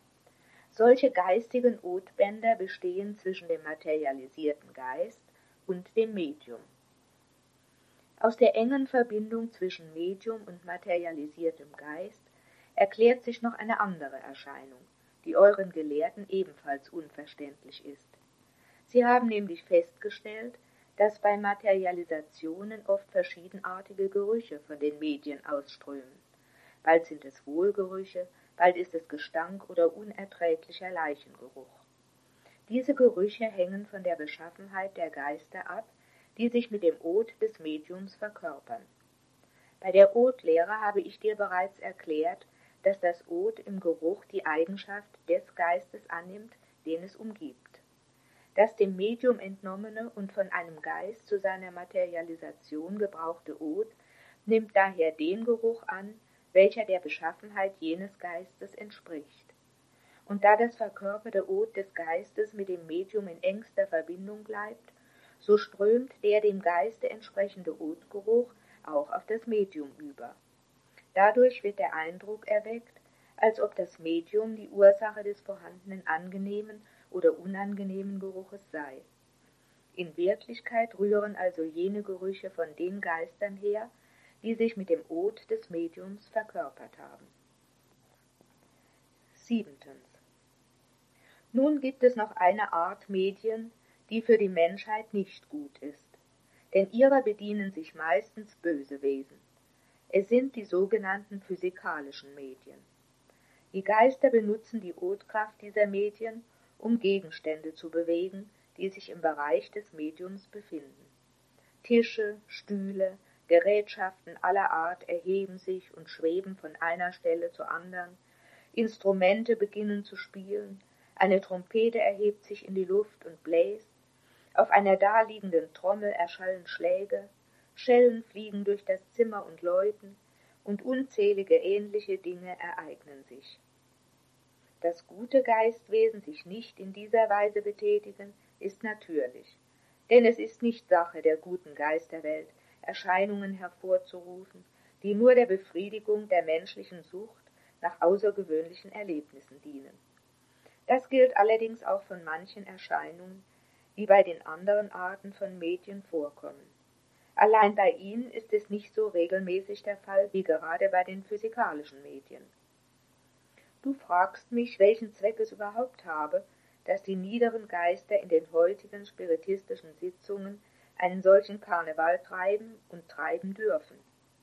Solche geistigen Odbänder bestehen zwischen dem materialisierten Geist und dem Medium. Aus der engen Verbindung zwischen Medium und materialisiertem Geist erklärt sich noch eine andere Erscheinung, die euren Gelehrten ebenfalls unverständlich ist. Sie haben nämlich festgestellt, dass bei Materialisationen oft verschiedenartige Gerüche von den Medien ausströmen. Bald sind es Wohlgerüche, bald ist es Gestank oder unerträglicher Leichengeruch. Diese Gerüche hängen von der Beschaffenheit der Geister ab, die sich mit dem Od des Mediums verkörpern. Bei der Odlehre habe ich dir bereits erklärt, dass das Od im Geruch die Eigenschaft des Geistes annimmt, den es umgibt. Das dem Medium entnommene und von einem Geist zu seiner Materialisation gebrauchte Od nimmt daher den Geruch an, welcher der Beschaffenheit jenes Geistes entspricht. Und da das verkörperte Od des Geistes mit dem Medium in engster Verbindung bleibt, so strömt der dem Geiste entsprechende Odgeruch auch auf das Medium über. Dadurch wird der Eindruck erweckt, als ob das Medium die Ursache des vorhandenen angenehmen oder unangenehmen Geruches sei. In Wirklichkeit rühren also jene Gerüche von den Geistern her, die sich mit dem Od des Mediums verkörpert haben. 7. Nun gibt es noch eine Art Medien, die für die Menschheit nicht gut ist, denn ihrer bedienen sich meistens böse Wesen. Es sind die sogenannten physikalischen Medien. Die Geister benutzen die Odkraft dieser Medien, um Gegenstände zu bewegen, die sich im Bereich des Mediums befinden. Tische, Stühle, Gerätschaften aller Art erheben sich und schweben von einer Stelle zur anderen, Instrumente beginnen zu spielen, eine Trompete erhebt sich in die Luft und bläst, auf einer daliegenden Trommel erschallen Schläge, Schellen fliegen durch das Zimmer und läuten, und unzählige ähnliche Dinge ereignen sich. Dass gute Geistwesen sich nicht in dieser Weise betätigen, ist natürlich, denn es ist nicht Sache der guten Geisterwelt, Erscheinungen hervorzurufen, die nur der Befriedigung der menschlichen Sucht nach außergewöhnlichen Erlebnissen dienen. Das gilt allerdings auch von manchen Erscheinungen, wie bei den anderen Arten von Medien vorkommen. Allein bei ihnen ist es nicht so regelmäßig der Fall wie gerade bei den physikalischen Medien. Du fragst mich, welchen Zweck es überhaupt habe, dass die niederen Geister in den heutigen spiritistischen Sitzungen einen solchen Karneval treiben und treiben dürfen.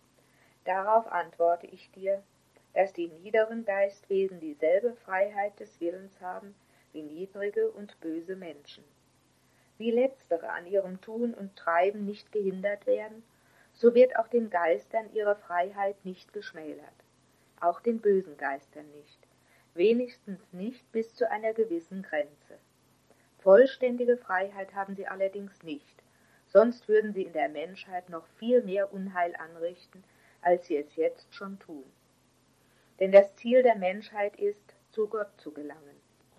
Darauf antworte ich dir, dass die niederen Geistwesen dieselbe Freiheit des Willens haben wie niedrige und böse Menschen. Wie letztere an ihrem Tun und Treiben nicht gehindert werden, so wird auch den Geistern ihre Freiheit nicht geschmälert, auch den bösen Geistern nicht, wenigstens nicht bis zu einer gewissen Grenze. Vollständige Freiheit haben sie allerdings nicht, sonst würden sie in der Menschheit noch viel mehr Unheil anrichten, als sie es jetzt schon tun. Denn das Ziel der Menschheit ist, zu Gott zu gelangen.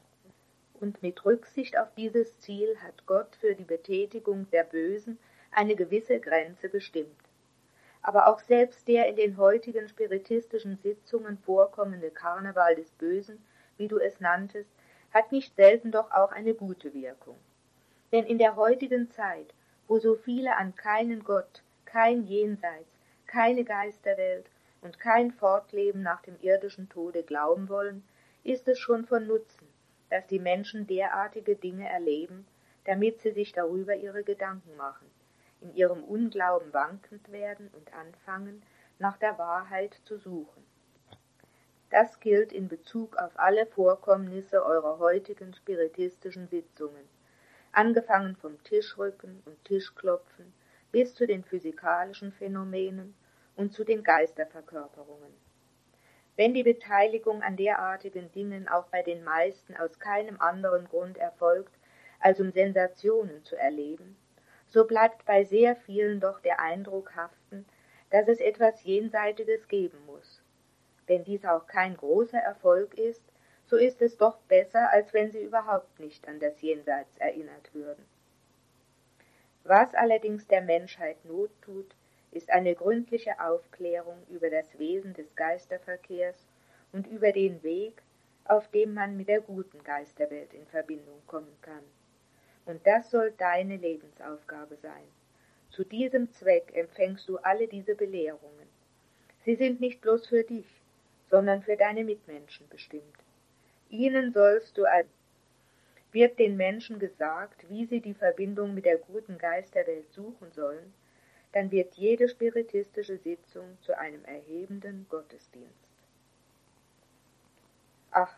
Und mit Rücksicht auf dieses Ziel hat Gott für die Betätigung der Bösen eine gewisse Grenze bestimmt. Aber auch selbst der in den heutigen spiritistischen Sitzungen vorkommende Karneval des Bösen, wie du es nanntest, hat nicht selten doch auch eine gute Wirkung. Denn in der heutigen Zeit, wo so viele an keinen Gott, kein Jenseits, keine Geisterwelt und kein Fortleben nach dem irdischen Tode glauben wollen, ist es schon von Nutzen, dass die Menschen derartige Dinge erleben, damit sie sich darüber ihre Gedanken machen, in ihrem Unglauben wankend werden und anfangen, nach der Wahrheit zu suchen. Das gilt in Bezug auf alle Vorkommnisse eurer heutigen spiritistischen Sitzungen, angefangen vom Tischrücken und Tischklopfen bis zu den physikalischen Phänomenen und zu den Geisterverkörperungen. Wenn die Beteiligung an derartigen Dingen auch bei den meisten aus keinem anderen Grund erfolgt, als um Sensationen zu erleben, so bleibt bei sehr vielen doch der Eindruck haften, dass es etwas Jenseitiges geben muss. Wenn dies auch kein großer Erfolg ist, so ist es doch besser, als wenn sie überhaupt nicht an das Jenseits erinnert würden. Was allerdings der Menschheit Not tut, ist eine gründliche Aufklärung über das Wesen des Geisterverkehrs und über den Weg, auf dem man mit der guten Geisterwelt in Verbindung kommen kann. Und das soll deine Lebensaufgabe sein. Zu diesem Zweck empfängst du alle diese Belehrungen. Sie sind nicht bloß für dich, sondern für deine Mitmenschen bestimmt. Ihnen sollst du wird den Menschen gesagt, wie sie die Verbindung mit der guten Geisterwelt suchen sollen, dann wird jede spiritistische Sitzung zu einem erhebenden Gottesdienst. 8.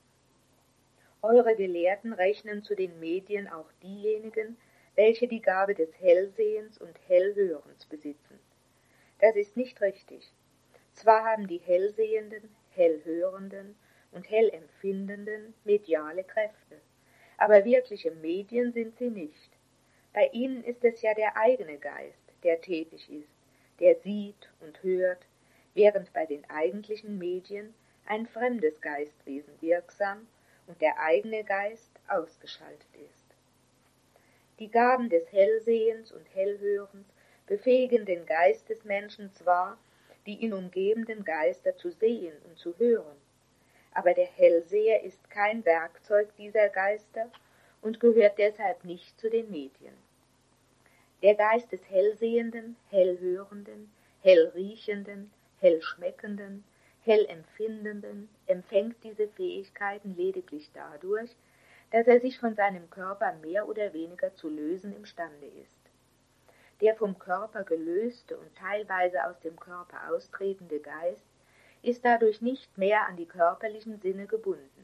Eure Gelehrten rechnen zu den Medien auch diejenigen, welche die Gabe des Hellsehens und Hellhörens besitzen. Das ist nicht richtig. Zwar haben die Hellsehenden, Hellhörenden und Hellempfindenden mediale Kräfte, aber wirkliche Medien sind sie nicht. Bei ihnen ist es ja der eigene Geist, der tätig ist, der sieht und hört, während bei den eigentlichen Medien ein fremdes Geistwesen wirksam und der eigene Geist ausgeschaltet ist. Die Gaben des Hellsehens und Hellhörens befähigen den Geist des Menschen zwar, die ihn umgebenden Geister zu sehen und zu hören, aber der Hellseher ist kein Werkzeug dieser Geister und gehört deshalb nicht zu den Medien. Der Geist des Hellsehenden, Hellhörenden, Hellriechenden, Hellschmeckenden, Hellempfindenden empfängt diese Fähigkeiten lediglich dadurch, dass er sich von seinem Körper mehr oder weniger zu lösen imstande ist. Der vom Körper gelöste und teilweise aus dem Körper austretende Geist ist dadurch nicht mehr an die körperlichen Sinne gebunden.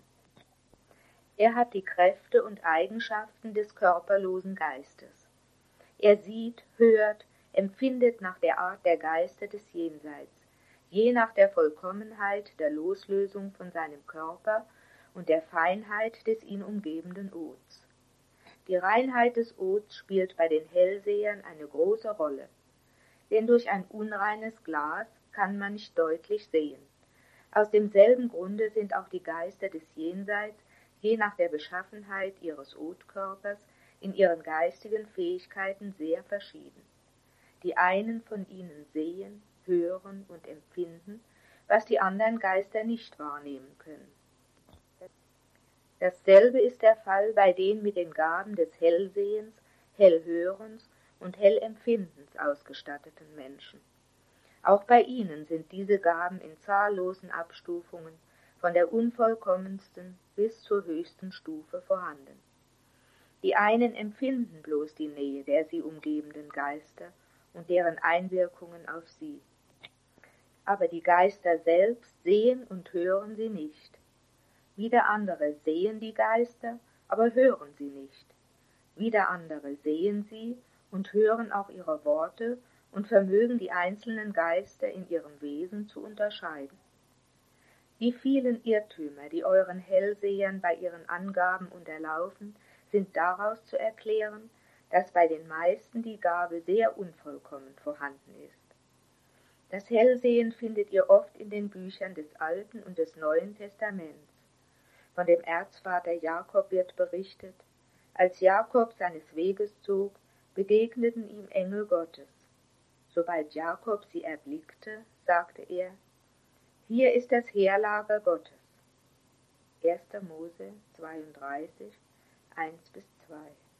Er hat die Kräfte und Eigenschaften des körperlosen Geistes. Er sieht, hört, empfindet nach der Art der Geister des Jenseits, je nach der Vollkommenheit der Loslösung von seinem Körper und der Feinheit des ihn umgebenden Ods. Die Reinheit des Ods spielt bei den Hellsehern eine große Rolle, denn durch ein unreines Glas kann man nicht deutlich sehen. Aus demselben Grunde sind auch die Geister des Jenseits, je nach der Beschaffenheit ihres Odkörpers, in ihren geistigen Fähigkeiten sehr verschieden. Die einen von ihnen sehen, hören und empfinden, was die anderen Geister nicht wahrnehmen können. Dasselbe ist der Fall bei den mit den Gaben des Hellsehens, Hellhörens und Hellempfindens ausgestatteten Menschen. Auch bei ihnen sind diese Gaben in zahllosen Abstufungen von der unvollkommensten bis zur höchsten Stufe vorhanden. Die einen empfinden bloß die Nähe der sie umgebenden Geister und deren Einwirkungen auf sie. Aber die Geister selbst sehen und hören sie nicht. Wieder andere sehen die Geister, aber hören sie nicht. Wieder andere sehen sie und hören auch ihre Worte und vermögen die einzelnen Geister in ihrem Wesen zu unterscheiden. Die vielen Irrtümer, die euren Hellsehern bei ihren Angaben unterlaufen, sind daraus zu erklären, dass bei den meisten die Gabe sehr unvollkommen vorhanden ist. Das Hellsehen findet ihr oft in den Büchern des Alten und des Neuen Testaments. Von dem Erzvater Jakob wird berichtet: Als Jakob seines Weges zog, begegneten ihm Engel Gottes. Sobald Jakob sie erblickte, sagte er: Hier ist das Heerlager Gottes. 1. Mose 32, 1-2.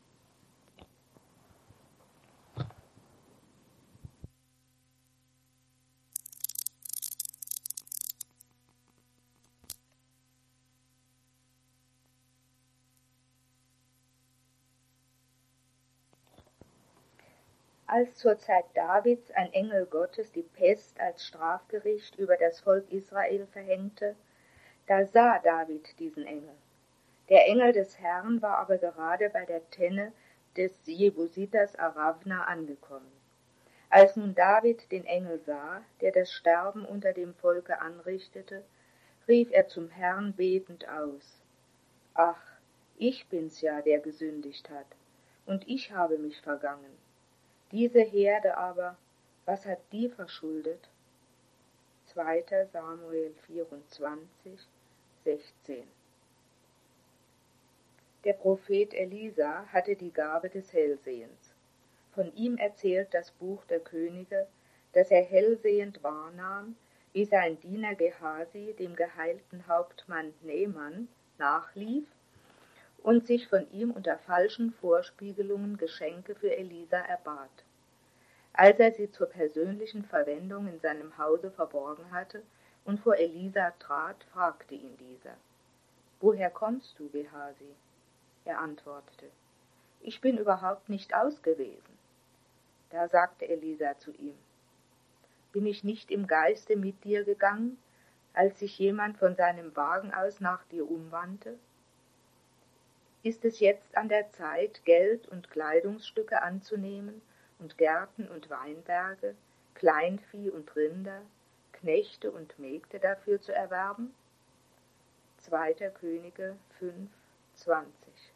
Als zur Zeit Davids ein Engel Gottes die Pest als Strafgericht über das Volk Israel verhängte, da sah David diesen Engel. Der Engel des Herrn war aber gerade bei der Tenne des Jebusiters Aravna angekommen. Als nun David den Engel sah, der das Sterben unter dem Volke anrichtete, rief er zum Herrn betend aus: Ach, ich bin's ja, der gesündigt hat, und ich habe mich vergangen. Diese Herde aber, was hat die verschuldet? 2. Samuel 24, 16. Der Prophet Elisa hatte die Gabe des Hellsehens. Von ihm erzählt das Buch der Könige, dass er hellsehend wahrnahm, wie sein Diener Gehasi dem geheilten Hauptmann Naaman nachlief und sich von ihm unter falschen Vorspiegelungen Geschenke für Elisa erbat. Als er sie zur persönlichen Verwendung in seinem Hause verborgen hatte und vor Elisa trat, fragte ihn dieser: Woher kommst du, Gehasi? Er antwortete: Ich bin überhaupt nicht ausgewesen. Da sagte Elisa zu ihm: Bin ich nicht im Geiste mit dir gegangen, als sich jemand von seinem Wagen aus nach dir umwandte? Ist es jetzt an der Zeit, Geld und Kleidungsstücke anzunehmen und Gärten und Weinberge, Kleinvieh und Rinder, Knechte und Mägde dafür zu erwerben? 2. Könige 5, 20.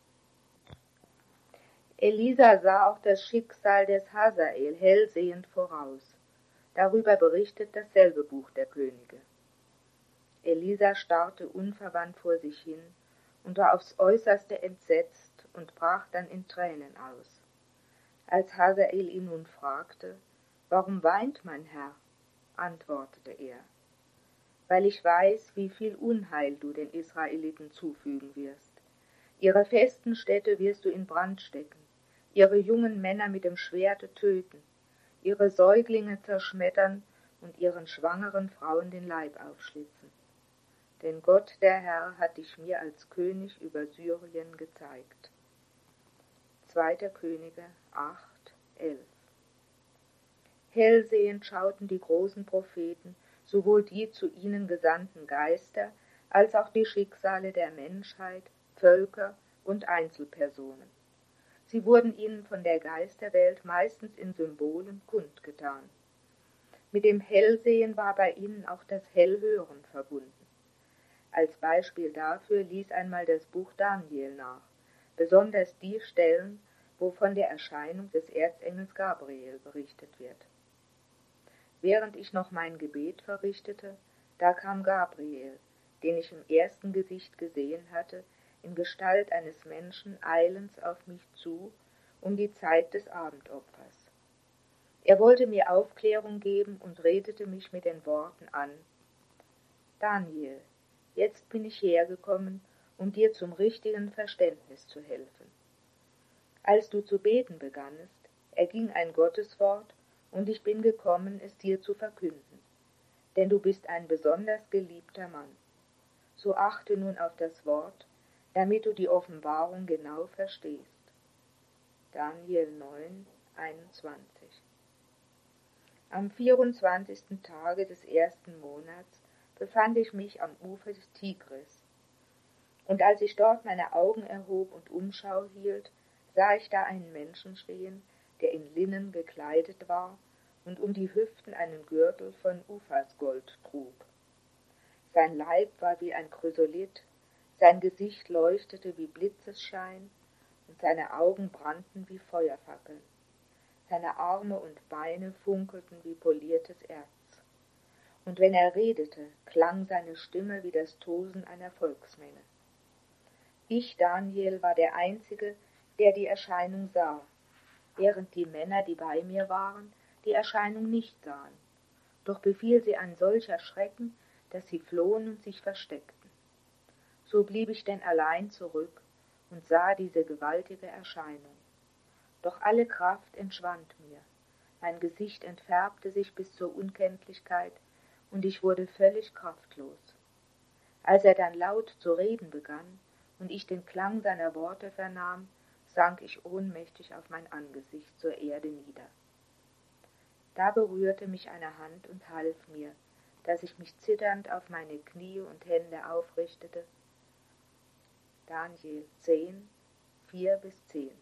Elisa sah auch das Schicksal des Hazael hellsehend voraus. Darüber berichtet dasselbe Buch der Könige. Elisa starrte unverwandt vor sich hin und war aufs Äußerste entsetzt und brach dann in Tränen aus. Als Hazael ihn nun fragte: Warum weint mein Herr? Antwortete er: Weil ich weiß, wie viel Unheil du den Israeliten zufügen wirst. Ihre festen Städte wirst du in Brand stecken, ihre jungen Männer mit dem Schwerte töten, ihre Säuglinge zerschmettern und ihren schwangeren Frauen den Leib aufschlitzen. Denn Gott, der Herr, hat dich mir als König über Syrien gezeigt. 2. Könige 8, 11. Hellsehend schauten die großen Propheten sowohl die zu ihnen gesandten Geister als auch die Schicksale der Menschheit, Völker und Einzelpersonen. Sie wurden ihnen von der Geisterwelt meistens in Symbolen kundgetan. Mit dem Hellsehen war bei ihnen auch das Hellhören verbunden. Als Beispiel dafür ließ einmal das Buch Daniel nach, besonders die Stellen, wo von der Erscheinung des Erzengels Gabriel berichtet wird. Während ich noch mein Gebet verrichtete, da kam Gabriel, den ich im ersten Gesicht gesehen hatte, in Gestalt eines Menschen eilends auf mich zu, um die Zeit des Abendopfers. Er wollte mir Aufklärung geben und redete mich mit den Worten an: Daniel, jetzt bin ich hergekommen, um dir zum richtigen Verständnis zu helfen. Als du zu beten begannest, erging ein Gotteswort, und ich bin gekommen, es dir zu verkünden. Denn du bist ein besonders geliebter Mann. So achte nun auf das Wort, damit du die Offenbarung genau verstehst. Daniel 9, 21. Am 24. Tage des ersten Monats befand ich mich am Ufer des Tigris. Und als ich dort meine Augen erhob und Umschau hielt, sah ich da einen Menschen stehen, der in Linnen gekleidet war und um die Hüften einen Gürtel von Uphasgold trug. Sein Leib war wie ein Chrysolith, sein Gesicht leuchtete wie Blitzesschein und seine Augen brannten wie Feuerfackeln. Seine Arme und Beine funkelten wie poliertes Erz. Und wenn er redete, klang seine Stimme wie das Tosen einer Volksmenge. Ich, Daniel, war der Einzige, der die Erscheinung sah, während die Männer, die bei mir waren, die Erscheinung nicht sahen. Doch befiel sie ein solcher Schrecken, dass sie flohen und sich versteckten. So blieb ich denn allein zurück und sah diese gewaltige Erscheinung. Doch alle Kraft entschwand mir, mein Gesicht entfärbte sich bis zur Unkenntlichkeit, und ich wurde völlig kraftlos. Als er dann laut zu reden begann und ich den Klang seiner Worte vernahm, sank ich ohnmächtig auf mein Angesicht zur Erde nieder. Da berührte mich eine Hand und half mir, dass ich mich zitternd auf meine Knie und Hände aufrichtete. Daniel 10, 4-10.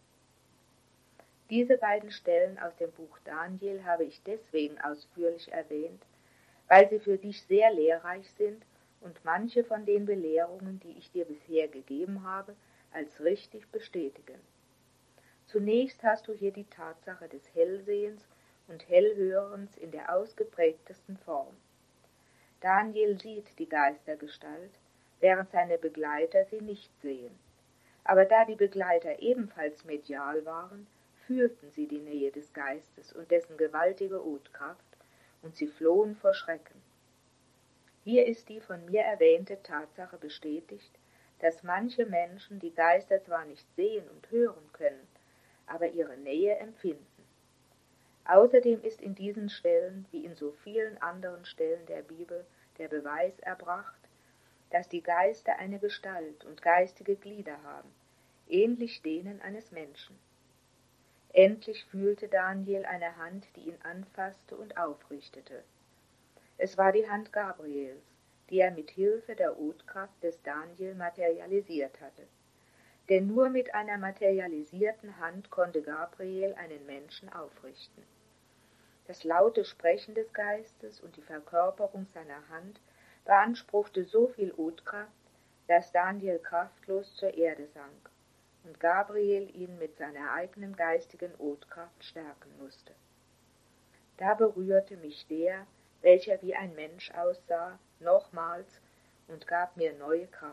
Diese beiden Stellen aus dem Buch Daniel habe ich deswegen ausführlich erwähnt, weil sie für dich sehr lehrreich sind und manche von den Belehrungen, die ich dir bisher gegeben habe, als richtig bestätigen. Zunächst hast du hier die Tatsache des Hellsehens und Hellhörens in der ausgeprägtesten Form. Daniel sieht die Geistergestalt, während seine Begleiter sie nicht sehen. Aber da die Begleiter ebenfalls medial waren, fühlten sie die Nähe des Geistes und dessen gewaltige Odkraft, und sie flohen vor Schrecken. Hier ist die von mir erwähnte Tatsache bestätigt, dass manche Menschen die Geister zwar nicht sehen und hören können, aber ihre Nähe empfinden. Außerdem ist in diesen Stellen, wie in so vielen anderen Stellen der Bibel, der Beweis erbracht, dass die Geister eine Gestalt und geistige Glieder haben, ähnlich denen eines Menschen. Endlich fühlte Daniel eine Hand, die ihn anfasste und aufrichtete. Es war die Hand Gabriels, die er mit Hilfe der Odkraft des Daniel materialisiert hatte. Denn nur mit einer materialisierten Hand konnte Gabriel einen Menschen aufrichten. Das laute Sprechen des Geistes und die Verkörperung seiner Hand beanspruchte so viel Odkraft, dass Daniel kraftlos zur Erde sank und Gabriel ihn mit seiner eigenen geistigen Odkraft stärken musste. Da berührte mich der, welcher wie ein Mensch aussah, nochmals und gab mir neue Kraft.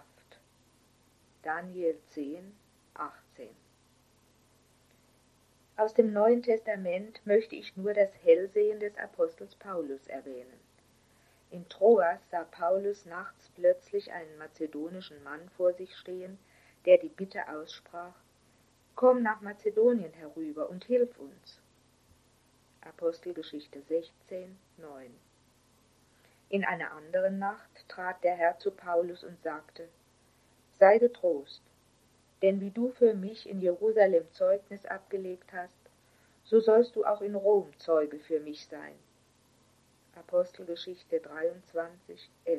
Daniel 10, 18. Aus dem Neuen Testament möchte ich nur das Hellsehen des Apostels Paulus erwähnen. In Troas sah Paulus nachts plötzlich einen mazedonischen Mann vor sich stehen, der die Bitte aussprach: Komm nach Mazedonien herüber und hilf uns. Apostelgeschichte 16, 9. In einer anderen Nacht trat der Herr zu Paulus und sagte: Sei getrost, denn wie du für mich in Jerusalem Zeugnis abgelegt hast, so sollst du auch in Rom Zeuge für mich sein. Apostelgeschichte 23, 11.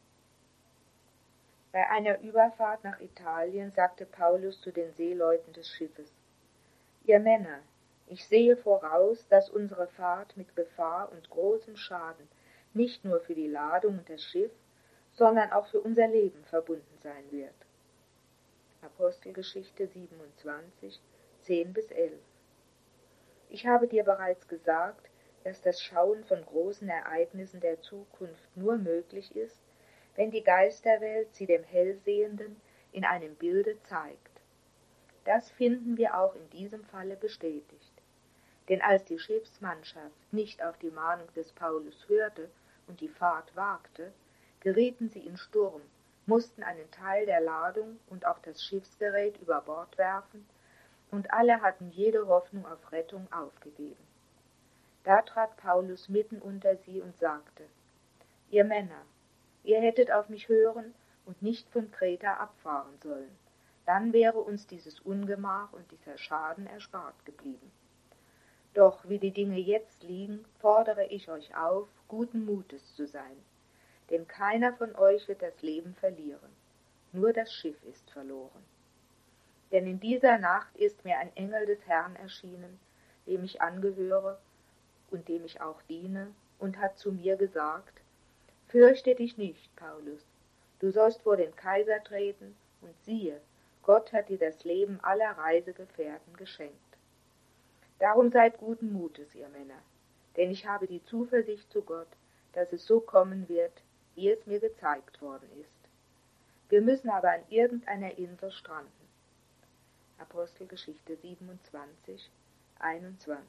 Bei einer Überfahrt nach Italien sagte Paulus zu den Seeleuten des Schiffes: Ihr Männer, ich sehe voraus, dass unsere Fahrt mit Gefahr und großem Schaden nicht nur für die Ladung und das Schiff, sondern auch für unser Leben verbunden sein wird. Apostelgeschichte 27, 10-11. Ich habe dir bereits gesagt, dass das Schauen von großen Ereignissen der Zukunft nur möglich ist, wenn die Geisterwelt sie dem Hellsehenden in einem Bilde zeigt. Das finden wir auch in diesem Falle bestätigt. Denn als die Schiffsmannschaft nicht auf die Mahnung des Paulus hörte und die Fahrt wagte, gerieten sie in Sturm, mussten einen Teil der Ladung und auch das Schiffsgerät über Bord werfen, und alle hatten jede Hoffnung auf Rettung aufgegeben. Da trat Paulus mitten unter sie und sagte: Ihr Männer, ihr hättet auf mich hören und nicht von Kreta abfahren sollen, dann wäre uns dieses Ungemach und dieser Schaden erspart geblieben. Doch wie die Dinge jetzt liegen, fordere ich euch auf, guten Mutes zu sein, denn keiner von euch wird das Leben verlieren, nur das Schiff ist verloren. Denn in dieser Nacht ist mir ein Engel des Herrn erschienen, dem ich angehöre und dem ich auch diene, und hat zu mir gesagt: Fürchte dich nicht, Paulus, du sollst vor den Kaiser treten, und siehe, Gott hat dir das Leben aller Reisegefährten geschenkt. Darum seid guten Mutes, ihr Männer, denn ich habe die Zuversicht zu Gott, dass es so kommen wird, wie es mir gezeigt worden ist. Wir müssen aber an irgendeiner Insel stranden. Apostelgeschichte 27, 21.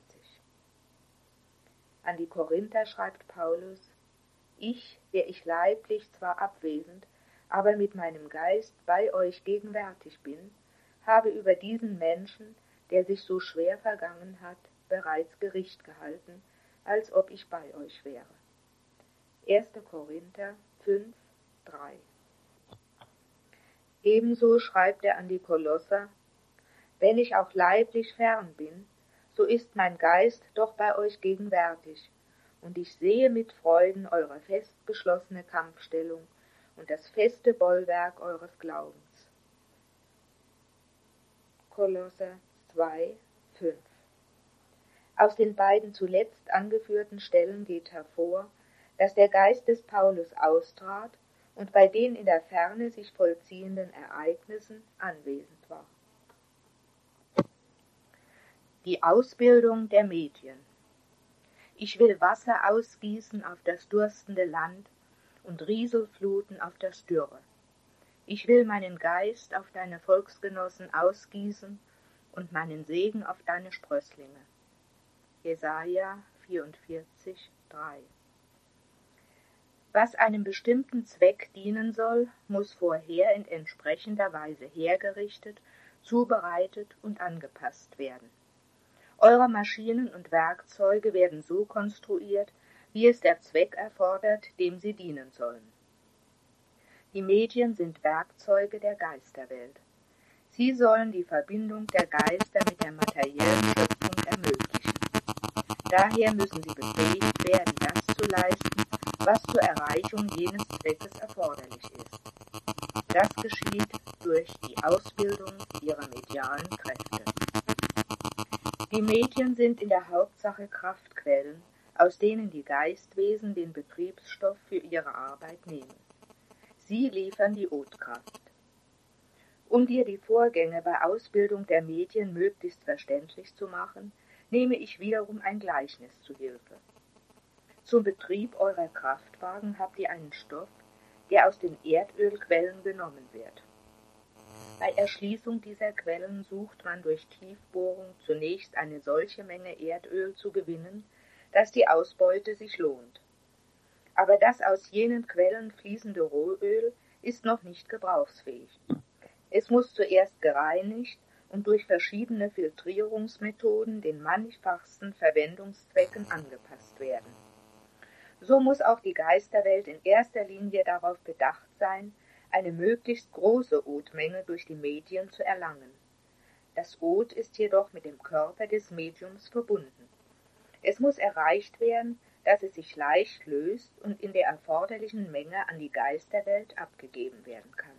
An die Korinther schreibt Paulus: Ich, der ich leiblich zwar abwesend, aber mit meinem Geist bei euch gegenwärtig bin, habe über diesen Menschen, der sich so schwer vergangen hat, bereits Gericht gehalten, als ob ich bei euch wäre. 1. Korinther 5, 3. Ebenso schreibt er an die Kolosser: Wenn ich auch leiblich fern bin, so ist mein Geist doch bei euch gegenwärtig, und ich sehe mit Freuden eure festgeschlossene Kampfstellung und das feste Bollwerk eures Glaubens. Kolosser 2, 5. Aus den beiden zuletzt angeführten Stellen geht hervor, dass der Geist des Paulus austrat und bei den in der Ferne sich vollziehenden Ereignissen anwesend war. Die Ausbildung der Medien. Ich will Wasser ausgießen auf das durstende Land und Rieselfluten auf das Dürre. Ich will meinen Geist auf deine Volksgenossen ausgießen und meinen Segen auf deine Sprösslinge. Jesaja 44, 3. Was einem bestimmten Zweck dienen soll, muss vorher in entsprechender Weise hergerichtet, zubereitet und angepasst werden. Eure Maschinen und Werkzeuge werden so konstruiert, wie es der Zweck erfordert, dem sie dienen sollen. Die Medien sind Werkzeuge der Geisterwelt. Sie sollen die Verbindung der Geister mit der materiellen Schöpfung ermöglichen. Daher müssen sie befähigt werden, das zu leisten, was zur Erreichung jenes Zweckes erforderlich ist. Das geschieht durch die Ausbildung ihrer medialen Kräfte. Die Medien sind in der Hauptsache Kraftquellen, aus denen die Geistwesen den Betriebsstoff für ihre Arbeit nehmen. Sie liefern die Odkraft. Um dir die Vorgänge bei Ausbildung der Medien möglichst verständlich zu machen, nehme ich wiederum ein Gleichnis zu Hilfe. Zum Betrieb eurer Kraftwagen habt ihr einen Stoff, der aus den Erdölquellen genommen wird. Bei Erschließung dieser Quellen sucht man durch Tiefbohrung zunächst eine solche Menge Erdöl zu gewinnen, dass die Ausbeute sich lohnt. Aber das aus jenen Quellen fließende Rohöl ist noch nicht gebrauchsfähig. Es muss zuerst gereinigt und durch verschiedene Filtrierungsmethoden den mannigfachsten Verwendungszwecken angepasst werden. So muss auch die Geisterwelt in erster Linie darauf bedacht sein, eine möglichst große Odmenge durch die Medien zu erlangen. Das Od ist jedoch mit dem Körper des Mediums verbunden. Es muss erreicht werden, dass es sich leicht löst und in der erforderlichen Menge an die Geisterwelt abgegeben werden kann.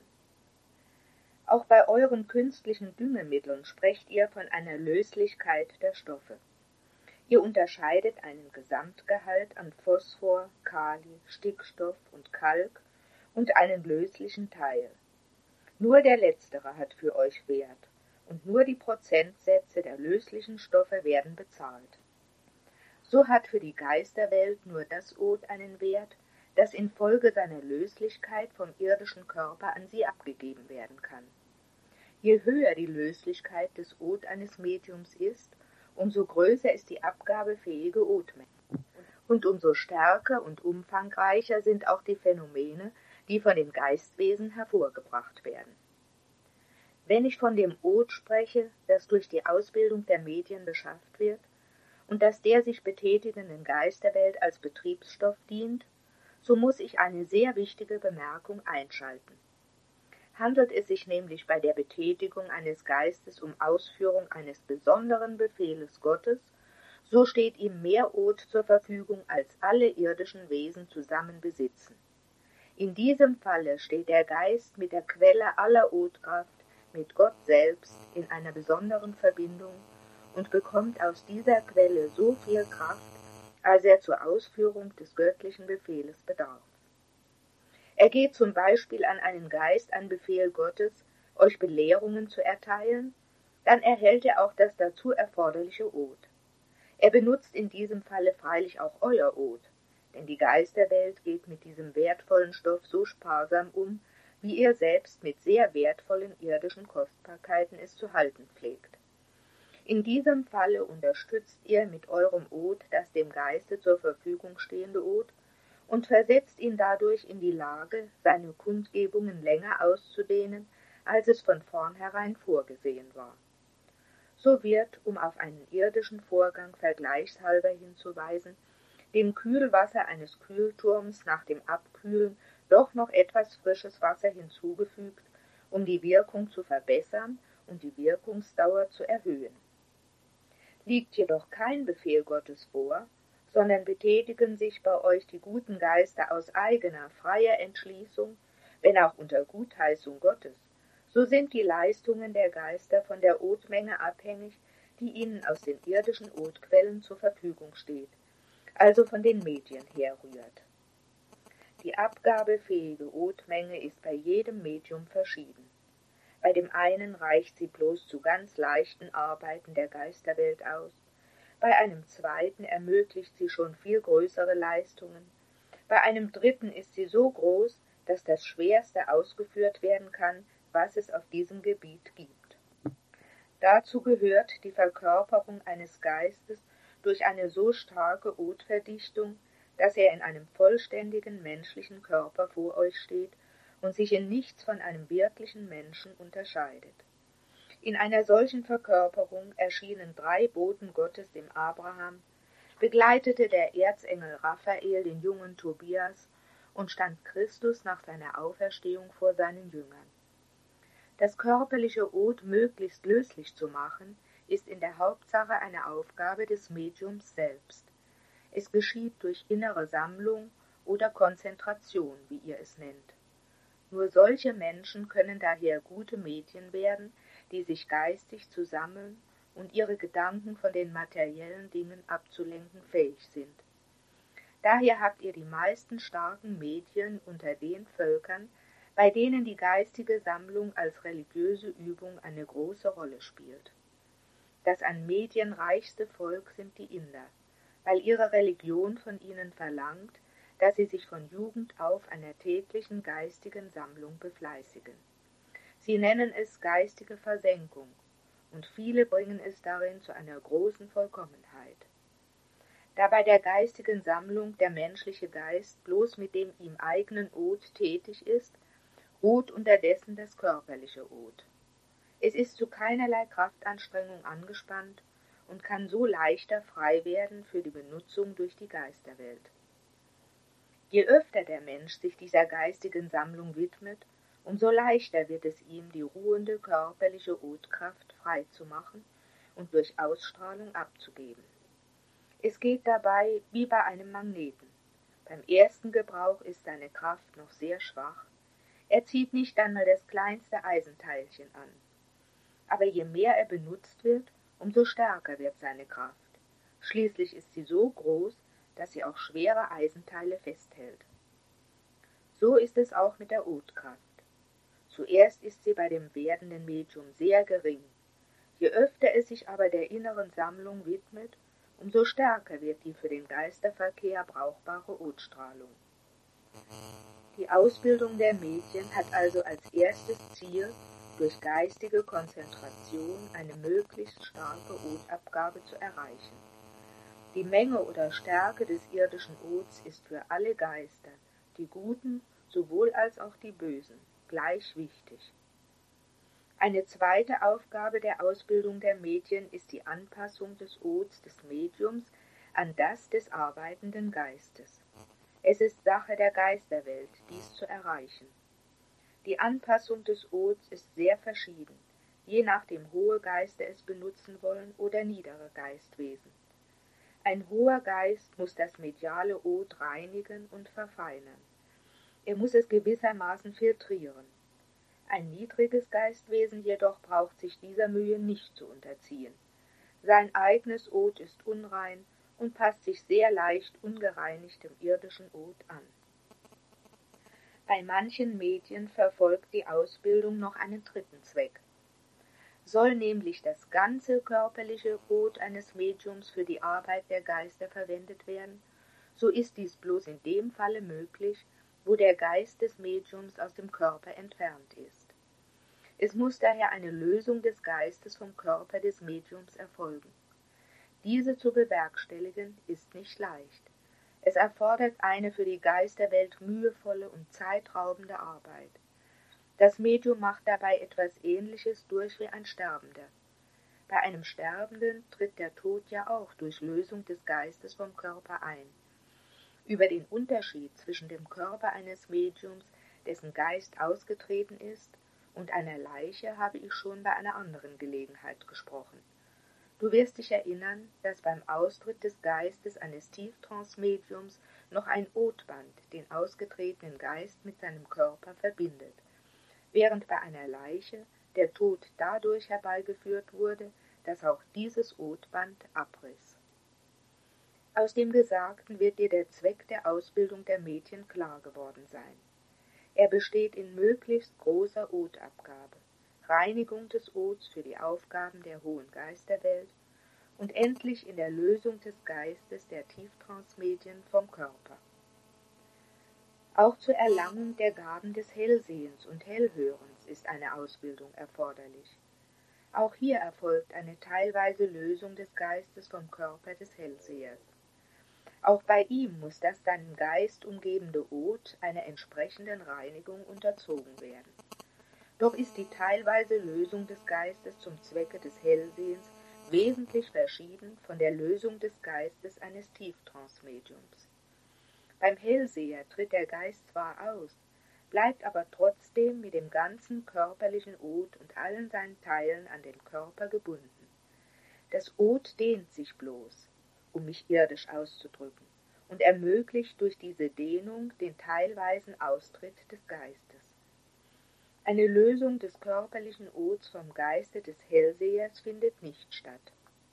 Auch bei euren künstlichen Düngemitteln sprecht ihr von einer Löslichkeit der Stoffe. Ihr unterscheidet einen Gesamtgehalt an Phosphor, Kali, Stickstoff und Kalk und einen löslichen Teil. Nur der letztere hat für euch Wert, und nur die Prozentsätze der löslichen Stoffe werden bezahlt. So hat für die Geisterwelt nur das Od einen Wert, das infolge seiner Löslichkeit vom irdischen Körper an sie abgegeben werden kann. Je höher die Löslichkeit des Od eines Mediums ist, umso größer ist die abgabefähige Odmenge. Und umso stärker und umfangreicher sind auch die Phänomene, die von den Geistwesen hervorgebracht werden. Wenn ich von dem Od spreche, das durch die Ausbildung der Medien beschafft wird und das der sich betätigenden Geisterwelt als Betriebsstoff dient, so muss ich eine sehr wichtige Bemerkung einschalten. Handelt es sich nämlich bei der Betätigung eines Geistes um Ausführung eines besonderen Befehles Gottes, so steht ihm mehr Od zur Verfügung, als alle irdischen Wesen zusammen besitzen. In diesem Falle steht der Geist mit der Quelle aller Odkraft, mit Gott selbst, in einer besonderen Verbindung und bekommt aus dieser Quelle so viel Kraft, als er zur Ausführung des göttlichen Befehles bedarf. Er geht zum Beispiel an einen Geist an Befehl Gottes, euch Belehrungen zu erteilen, dann erhält er auch das dazu erforderliche Od. Er benutzt in diesem Falle freilich auch euer Od, denn die Geisterwelt geht mit diesem wertvollen Stoff so sparsam um, wie ihr selbst mit sehr wertvollen irdischen Kostbarkeiten es zu halten pflegt. In diesem Falle unterstützt ihr mit eurem Od das dem Geiste zur Verfügung stehende Od und versetzt ihn dadurch in die Lage, seine Kundgebungen länger auszudehnen, als es von vornherein vorgesehen war. So wird, um auf einen irdischen Vorgang vergleichshalber hinzuweisen, dem Kühlwasser eines Kühlturms nach dem Abkühlen doch noch etwas frisches Wasser hinzugefügt, um die Wirkung zu verbessern und die Wirkungsdauer zu erhöhen. Liegt jedoch kein Befehl Gottes vor, sondern betätigen sich bei euch die guten Geister aus eigener, freier Entschließung, wenn auch unter Gutheißung Gottes, so sind die Leistungen der Geister von der Odmenge abhängig, die ihnen aus den irdischen Odquellen zur Verfügung steht, also von den Medien herrührt. Die abgabefähige Odmenge ist bei jedem Medium verschieden. Bei dem einen reicht sie bloß zu ganz leichten Arbeiten der Geisterwelt aus, bei einem zweiten ermöglicht sie schon viel größere Leistungen, bei einem dritten ist sie so groß, dass das Schwerste ausgeführt werden kann, was es auf diesem Gebiet gibt. Dazu gehört die Verkörperung eines Geistes durch eine so starke Odverdichtung, dass er in einem vollständigen menschlichen Körper vor euch steht und sich in nichts von einem wirklichen Menschen unterscheidet. In einer solchen Verkörperung erschienen 3 Boten Gottes dem Abraham, begleitete der Erzengel Raphael den jungen Tobias und stand Christus nach seiner Auferstehung vor seinen Jüngern. Das körperliche Od möglichst löslich zu machen, ist in der Hauptsache eine Aufgabe des Mediums selbst. Es geschieht durch innere Sammlung oder Konzentration, wie ihr es nennt. Nur solche Menschen können daher gute Medien werden, die sich geistig zu sammeln und ihre Gedanken von den materiellen Dingen abzulenken fähig sind. Daher habt ihr die meisten starken Medien unter den Völkern, bei denen die geistige Sammlung als religiöse Übung eine große Rolle spielt. Das an Medien reichste Volk sind die Inder, weil ihre Religion von ihnen verlangt, dass sie sich von Jugend auf einer täglichen geistigen Sammlung befleißigen. Sie nennen es geistige Versenkung, und viele bringen es darin zu einer großen Vollkommenheit. Da bei der geistigen Sammlung der menschliche Geist bloß mit dem ihm eigenen Od tätig ist, ruht unterdessen das körperliche Od. Es ist zu keinerlei Kraftanstrengung angespannt und kann so leichter frei werden für die Benutzung durch die Geisterwelt. Je öfter der Mensch sich dieser geistigen Sammlung widmet, umso leichter wird es ihm, die ruhende körperliche Odkraft frei zu machen und durch Ausstrahlung abzugeben. Es geht dabei wie bei einem Magneten. Beim ersten Gebrauch ist seine Kraft noch sehr schwach. Er zieht nicht einmal das kleinste Eisenteilchen an. Aber je mehr er benutzt wird, umso stärker wird seine Kraft. Schließlich ist sie so groß, dass sie auch schwere Eisenteile festhält. So ist es auch mit der Odkraft. Zuerst ist sie bei dem werdenden Medium sehr gering. Je öfter es sich aber der inneren Sammlung widmet, umso stärker wird die für den Geisterverkehr brauchbare Odstrahlung. Die Ausbildung der Medien hat also als erstes Ziel, durch geistige Konzentration eine möglichst starke Odabgabe zu erreichen. Die Menge oder Stärke des irdischen Ods ist für alle Geister, die guten sowohl als auch die bösen, gleich wichtig. Eine zweite Aufgabe der Ausbildung der Medien ist die Anpassung des Ods des Mediums an das des arbeitenden Geistes. Es ist Sache der Geisterwelt, dies zu erreichen. Die Anpassung des Ods ist sehr verschieden, je nachdem hohe Geister es benutzen wollen oder niedere Geistwesen. Ein hoher Geist muss das mediale Od reinigen und verfeinern. Er muss es gewissermaßen filtrieren. Ein niedriges Geistwesen jedoch braucht sich dieser Mühe nicht zu unterziehen. Sein eigenes Od ist unrein und passt sich sehr leicht ungereinigtem irdischen Od an. Bei manchen Medien verfolgt die Ausbildung noch einen dritten Zweck. Soll nämlich das ganze körperliche Od eines Mediums für die Arbeit der Geister verwendet werden, so ist dies bloß in dem Falle möglich, wo der Geist des Mediums aus dem Körper entfernt ist. Es muss daher eine Lösung des Geistes vom Körper des Mediums erfolgen. Diese zu bewerkstelligen ist nicht leicht. Es erfordert eine für die Geisterwelt mühevolle und zeitraubende Arbeit. Das Medium macht dabei etwas Ähnliches durch wie ein Sterbender. Bei einem Sterbenden tritt der Tod ja auch durch Lösung des Geistes vom Körper ein. Über den Unterschied zwischen dem Körper eines Mediums, dessen Geist ausgetreten ist, und einer Leiche habe ich schon bei einer anderen Gelegenheit gesprochen. Du wirst dich erinnern, dass beim Austritt des Geistes eines Tieftrance-Mediums noch ein Odband den ausgetretenen Geist mit seinem Körper verbindet, während bei einer Leiche der Tod dadurch herbeigeführt wurde, dass auch dieses Odband abriss. Aus dem Gesagten wird dir der Zweck der Ausbildung der Medien klar geworden sein. Er besteht in möglichst großer Odabgabe, Reinigung des Ods für die Aufgaben der hohen Geisterwelt und endlich in der Lösung des Geistes der Tieftrance-Medien vom Körper. Auch zur Erlangung der Gaben des Hellsehens und Hellhörens ist eine Ausbildung erforderlich. Auch hier erfolgt eine teilweise Lösung des Geistes vom Körper des Hellsehers. Auch bei ihm muss das seinen Geist umgebende Od einer entsprechenden Reinigung unterzogen werden. Doch ist die teilweise Lösung des Geistes zum Zwecke des Hellsehens wesentlich verschieden von der Lösung des Geistes eines Tieftrance-Mediums. Beim Hellseher tritt der Geist zwar aus, bleibt aber trotzdem mit dem ganzen körperlichen Od und allen seinen Teilen an den Körper gebunden. Das Od dehnt sich bloß, um mich irdisch auszudrücken, und ermöglicht durch diese Dehnung den teilweisen Austritt des Geistes. Eine Lösung des körperlichen Ods vom Geiste des Hellsehers findet nicht statt.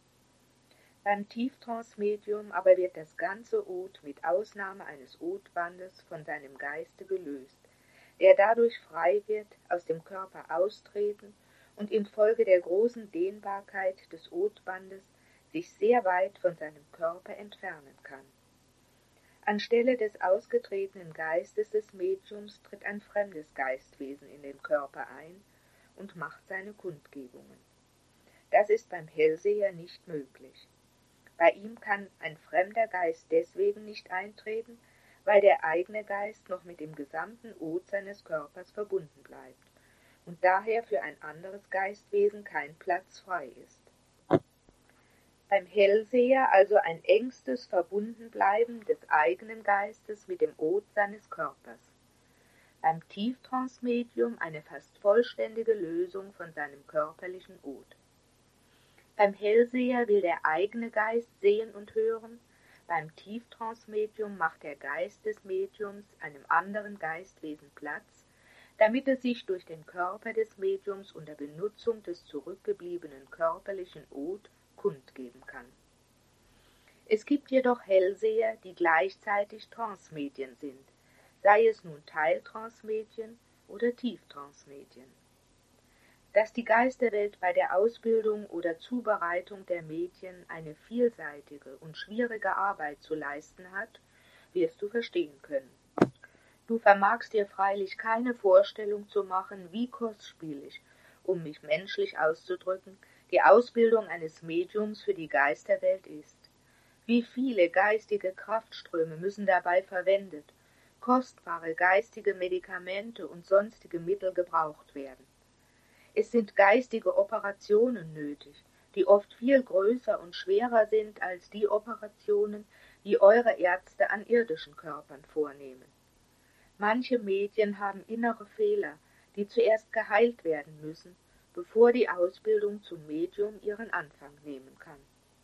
Beim Tieftrance-Medium aber wird das ganze Od mit Ausnahme eines Odbandes von seinem Geiste gelöst, der dadurch frei wird, aus dem Körper austreten und infolge der großen Dehnbarkeit des Odbandes sich sehr weit von seinem Körper entfernen kann. Anstelle des ausgetretenen Geistes des Mediums tritt ein fremdes Geistwesen in den Körper ein und macht seine Kundgebungen. Das ist beim Hellseher nicht möglich. Bei ihm kann ein fremder Geist deswegen nicht eintreten, weil der eigene Geist noch mit dem gesamten Od seines Körpers verbunden bleibt und daher für ein anderes Geistwesen kein Platz frei ist. Beim Hellseher also ein engstes Verbundenbleiben des eigenen Geistes mit dem Od seines Körpers. Beim Tieftrance-Medium eine fast vollständige Lösung von seinem körperlichen Od. Beim Hellseher will der eigene Geist sehen und hören, beim Tieftrance-Medium macht der Geist des Mediums einem anderen Geistwesen Platz, damit es sich durch den Körper des Mediums unter Benutzung des zurückgebliebenen körperlichen Od kundgeben kann. Es gibt jedoch Hellseher, die gleichzeitig Trance-Medien sind, sei es nun Teiltrance-Medien oder Tieftrance-Medien. Dass die Geisterwelt bei der Ausbildung oder Zubereitung der Medien eine vielseitige und schwierige Arbeit zu leisten hat, wirst du verstehen können. Du vermagst dir freilich keine Vorstellung zu machen, wie kostspielig, um mich menschlich auszudrücken, die Ausbildung eines Mediums für die Geisterwelt ist. Wie viele geistige Kraftströme müssen dabei verwendet, kostbare geistige Medikamente und sonstige Mittel gebraucht werden. Es sind geistige Operationen nötig, die oft viel größer und schwerer sind als die Operationen, die eure Ärzte an irdischen Körpern vornehmen. Manche Medien haben innere Fehler, die zuerst geheilt werden müssen, bevor die Ausbildung zum Medium ihren Anfang nehmen kann.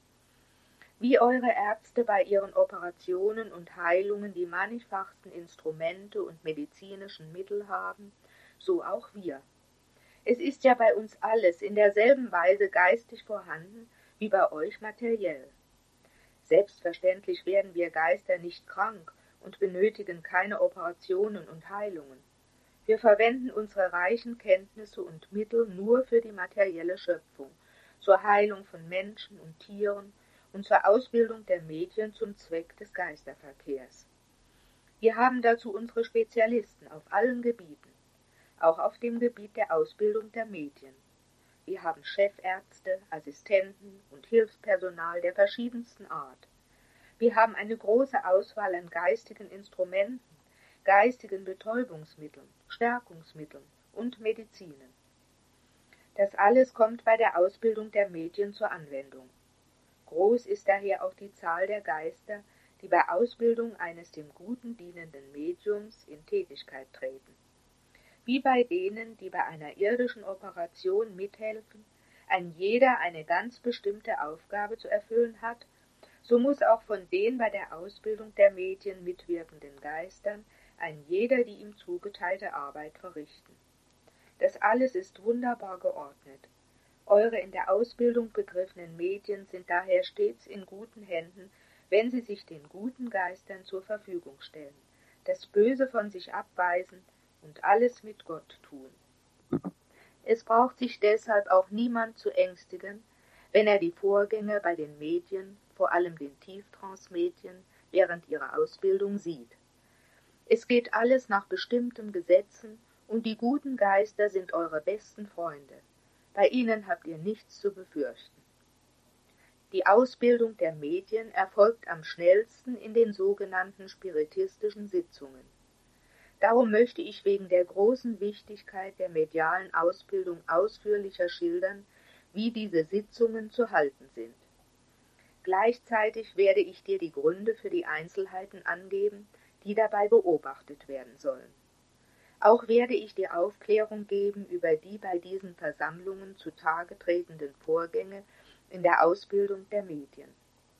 Wie eure Ärzte bei ihren Operationen und Heilungen die mannigfachsten Instrumente und medizinischen Mittel haben, so auch wir. Es ist ja bei uns alles in derselben Weise geistig vorhanden wie bei euch materiell. Selbstverständlich werden wir Geister nicht krank und benötigen keine Operationen und Heilungen. Wir verwenden unsere reichen Kenntnisse und Mittel nur für die materielle Schöpfung, zur Heilung von Menschen und Tieren und zur Ausbildung der Medien zum Zweck des Geisterverkehrs. Wir haben dazu unsere Spezialisten auf allen Gebieten, auch auf dem Gebiet der Ausbildung der Medien. Wir haben Chefärzte, Assistenten und Hilfspersonal der verschiedensten Art. Wir haben eine große Auswahl an geistigen Instrumenten, geistigen Betäubungsmitteln, Stärkungsmitteln und Medizinen. Das alles kommt bei der Ausbildung der Medien zur Anwendung. Groß ist daher auch die Zahl der Geister, die bei Ausbildung eines dem Guten dienenden Mediums in Tätigkeit treten. Wie bei denen, die bei einer irdischen Operation mithelfen, ein jeder eine ganz bestimmte Aufgabe zu erfüllen hat, so muss auch von den bei der Ausbildung der Medien mitwirkenden Geistern ein jeder die ihm zugeteilte Arbeit verrichten. Das alles ist wunderbar geordnet. Eure in der Ausbildung begriffenen Medien sind daher stets in guten Händen, wenn sie sich den guten Geistern zur Verfügung stellen, das Böse von sich abweisen und alles mit Gott tun. Es braucht sich deshalb auch niemand zu ängstigen, wenn er die Vorgänge bei den Medien, vor allem den Tieftrance-Medien, während ihrer Ausbildung sieht. Es geht alles nach bestimmten Gesetzen und die guten Geister sind eure besten Freunde. Bei ihnen habt ihr nichts zu befürchten. Die Ausbildung der Medien erfolgt am schnellsten in den sogenannten spiritistischen Sitzungen. Darum möchte ich wegen der großen Wichtigkeit der medialen Ausbildung ausführlicher schildern, wie diese Sitzungen zu halten sind. Gleichzeitig werde ich dir die Gründe für die Einzelheiten angeben, die dabei beobachtet werden sollen. Auch werde ich dir Aufklärung geben über die bei diesen Versammlungen zutage tretenden Vorgänge in der Ausbildung der Medien.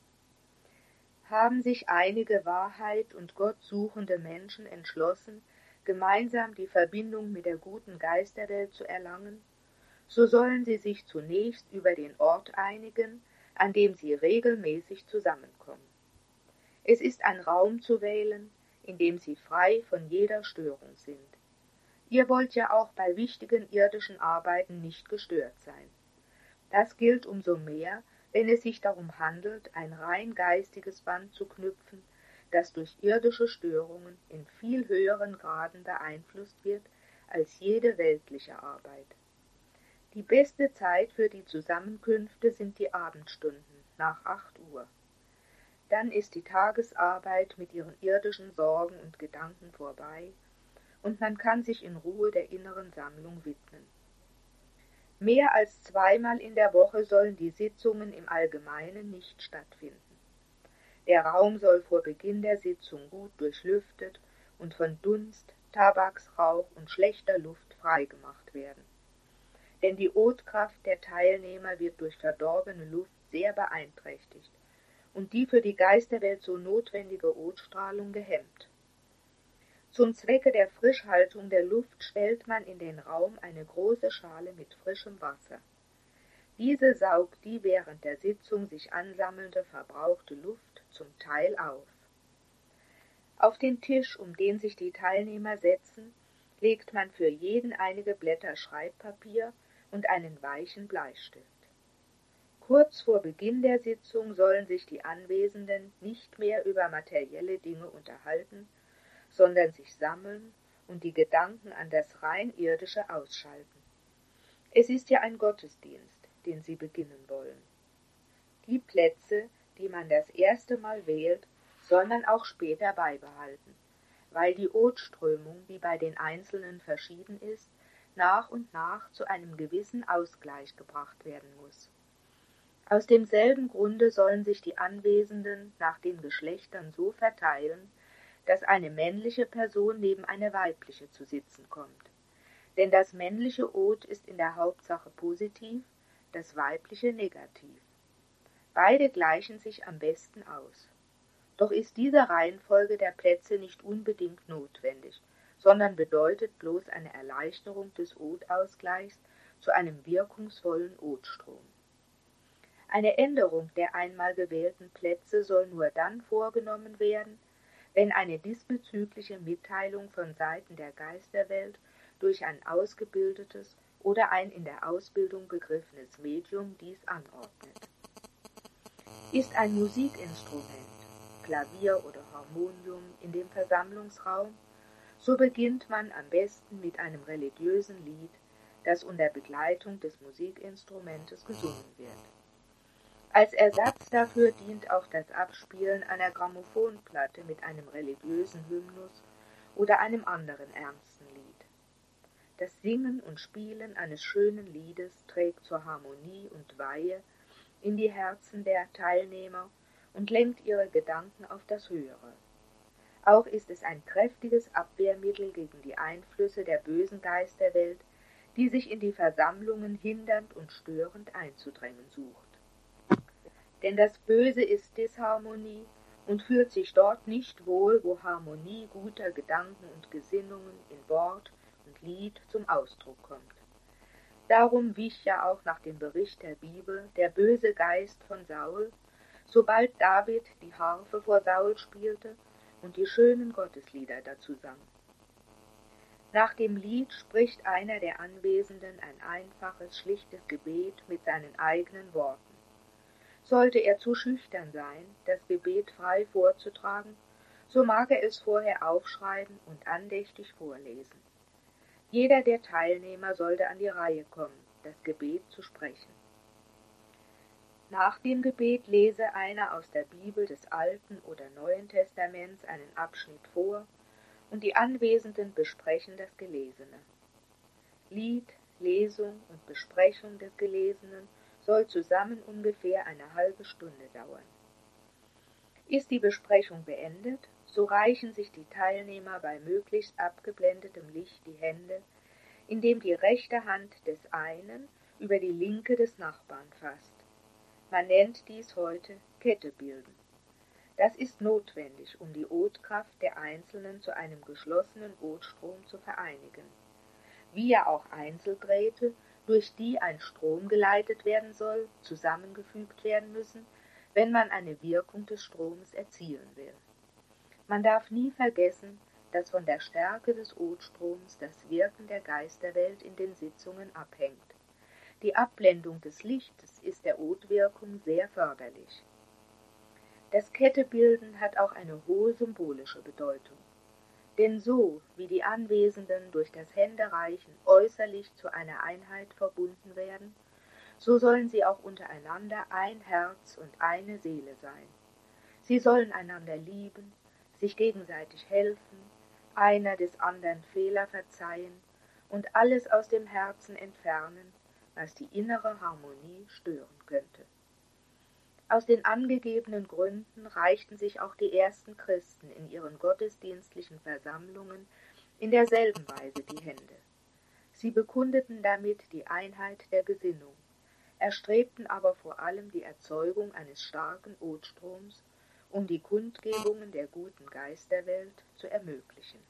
Haben sich einige Wahrheit und Gott suchende Menschen entschlossen, gemeinsam die Verbindung mit der guten Geisterwelt zu erlangen, so sollen sie sich zunächst über den Ort einigen, an dem sie regelmäßig zusammenkommen. Es ist ein Raum zu wählen, in dem sie frei von jeder Störung sind. Ihr wollt ja auch bei wichtigen irdischen Arbeiten nicht gestört sein. Das gilt umso mehr, wenn es sich darum handelt, ein rein geistiges Band zu knüpfen, das durch irdische Störungen in viel höheren Graden beeinflusst wird als jede weltliche Arbeit. Die beste Zeit für die Zusammenkünfte sind die Abendstunden nach 8 Uhr. Dann ist die Tagesarbeit mit ihren irdischen Sorgen und Gedanken vorbei und man kann sich in Ruhe der inneren Sammlung widmen. Mehr als 2-mal in der Woche sollen die Sitzungen im Allgemeinen nicht stattfinden. Der Raum soll vor Beginn der Sitzung gut durchlüftet und von Dunst, Tabaksrauch und schlechter Luft freigemacht werden. Denn die Odkraft der Teilnehmer wird durch verdorbene Luft sehr beeinträchtigt und die für die Geisterwelt so notwendige Odstrahlung gehemmt. Zum Zwecke der Frischhaltung der Luft stellt man in den Raum eine große Schale mit frischem Wasser. Diese saugt die während der Sitzung sich ansammelnde verbrauchte Luft zum Teil auf. Auf den Tisch, um den sich die Teilnehmer setzen, legt man für jeden einige Blätter Schreibpapier und einen weichen Bleistift. Kurz vor Beginn der Sitzung sollen sich die Anwesenden nicht mehr über materielle Dinge unterhalten, sondern sich sammeln und die Gedanken an das rein Irdische ausschalten. Es ist ja ein Gottesdienst, den sie beginnen wollen. Die Plätze, die man das erste Mal wählt, soll man auch später beibehalten. weil die Odströmung, wie bei den Einzelnen verschieden ist, nach und nach zu einem gewissen Ausgleich gebracht werden muss. Aus demselben Grunde sollen sich die Anwesenden nach den Geschlechtern so verteilen, dass eine männliche Person neben eine weibliche zu sitzen kommt. Denn das männliche Od ist in der Hauptsache positiv, das weibliche negativ. Beide gleichen sich am besten aus. Doch ist diese Reihenfolge der Plätze nicht unbedingt notwendig, sondern bedeutet bloß eine Erleichterung des Odausgleichs zu einem wirkungsvollen Odstrom. Eine Änderung der einmal gewählten Plätze soll nur dann vorgenommen werden, wenn eine diesbezügliche Mitteilung von Seiten der Geisterwelt durch ein ausgebildetes oder ein in der Ausbildung begriffenes Medium dies anordnet. Ist ein Musikinstrument, Klavier oder Harmonium, in dem Versammlungsraum, so beginnt man am besten mit einem religiösen Lied, das unter Begleitung des Musikinstrumentes gesungen wird. Als Ersatz dafür dient auch das Abspielen einer Grammophonplatte mit einem religiösen Hymnus oder einem anderen ernsten Lied. Das Singen und Spielen eines schönen Liedes trägt zur Harmonie und Weihe in die Herzen der Teilnehmer und lenkt ihre Gedanken auf das Höhere. Auch ist es ein kräftiges Abwehrmittel gegen die Einflüsse der bösen Geisterwelt, die sich in die Versammlungen hindernd und störend einzudrängen sucht. Denn das Böse ist Disharmonie und fühlt sich dort nicht wohl, wo Harmonie guter Gedanken und Gesinnungen in Wort und Lied zum Ausdruck kommt. Darum wich ja auch nach dem Bericht der Bibel der böse Geist von Saul, sobald David die Harfe vor Saul spielte und die schönen Gotteslieder dazu sang. Nach dem Lied spricht einer der Anwesenden ein einfaches, schlichtes Gebet mit seinen eigenen Worten. Sollte er zu schüchtern sein, das Gebet frei vorzutragen, so mag er es vorher aufschreiben und andächtig vorlesen. Jeder der Teilnehmer sollte an die Reihe kommen, das Gebet zu sprechen. Nach dem Gebet lese einer aus der Bibel des Alten oder Neuen Testaments einen Abschnitt vor und die Anwesenden besprechen das Gelesene. Lied, Lesung und Besprechung des Gelesenen soll zusammen ungefähr eine halbe Stunde dauern. Ist die Besprechung beendet, so reichen sich die Teilnehmer bei möglichst abgeblendetem Licht die Hände, indem die rechte Hand des einen über die linke des Nachbarn fasst. Man nennt dies heute Kette bilden. Das ist notwendig, um die Odkraft der Einzelnen zu einem geschlossenen Odstrom zu vereinigen. Wie ja auch Einzeldrähte, durch die ein Strom geleitet werden soll, zusammengefügt werden müssen, wenn man eine Wirkung des Stromes erzielen will. Man darf nie vergessen, dass von der Stärke des Odstroms das Wirken der Geisterwelt in den Sitzungen abhängt. Die Abblendung des Lichtes ist der Odwirkung sehr förderlich. Das Kettebilden hat auch eine hohe symbolische Bedeutung. Denn so, wie die Anwesenden durch das Händereichen äußerlich zu einer Einheit verbunden werden, so sollen sie auch untereinander ein Herz und eine Seele sein. Sie sollen einander lieben, sich gegenseitig helfen, einer des anderen Fehler verzeihen und alles aus dem Herzen entfernen, was die innere Harmonie stören könnte. Aus den angegebenen Gründen reichten sich auch die ersten Christen in ihren gottesdienstlichen Versammlungen in derselben Weise die Hände. Sie bekundeten damit die Einheit der Gesinnung, erstrebten aber vor allem die Erzeugung eines starken Odstroms, um die Kundgebungen der guten Geisterwelt zu ermöglichen.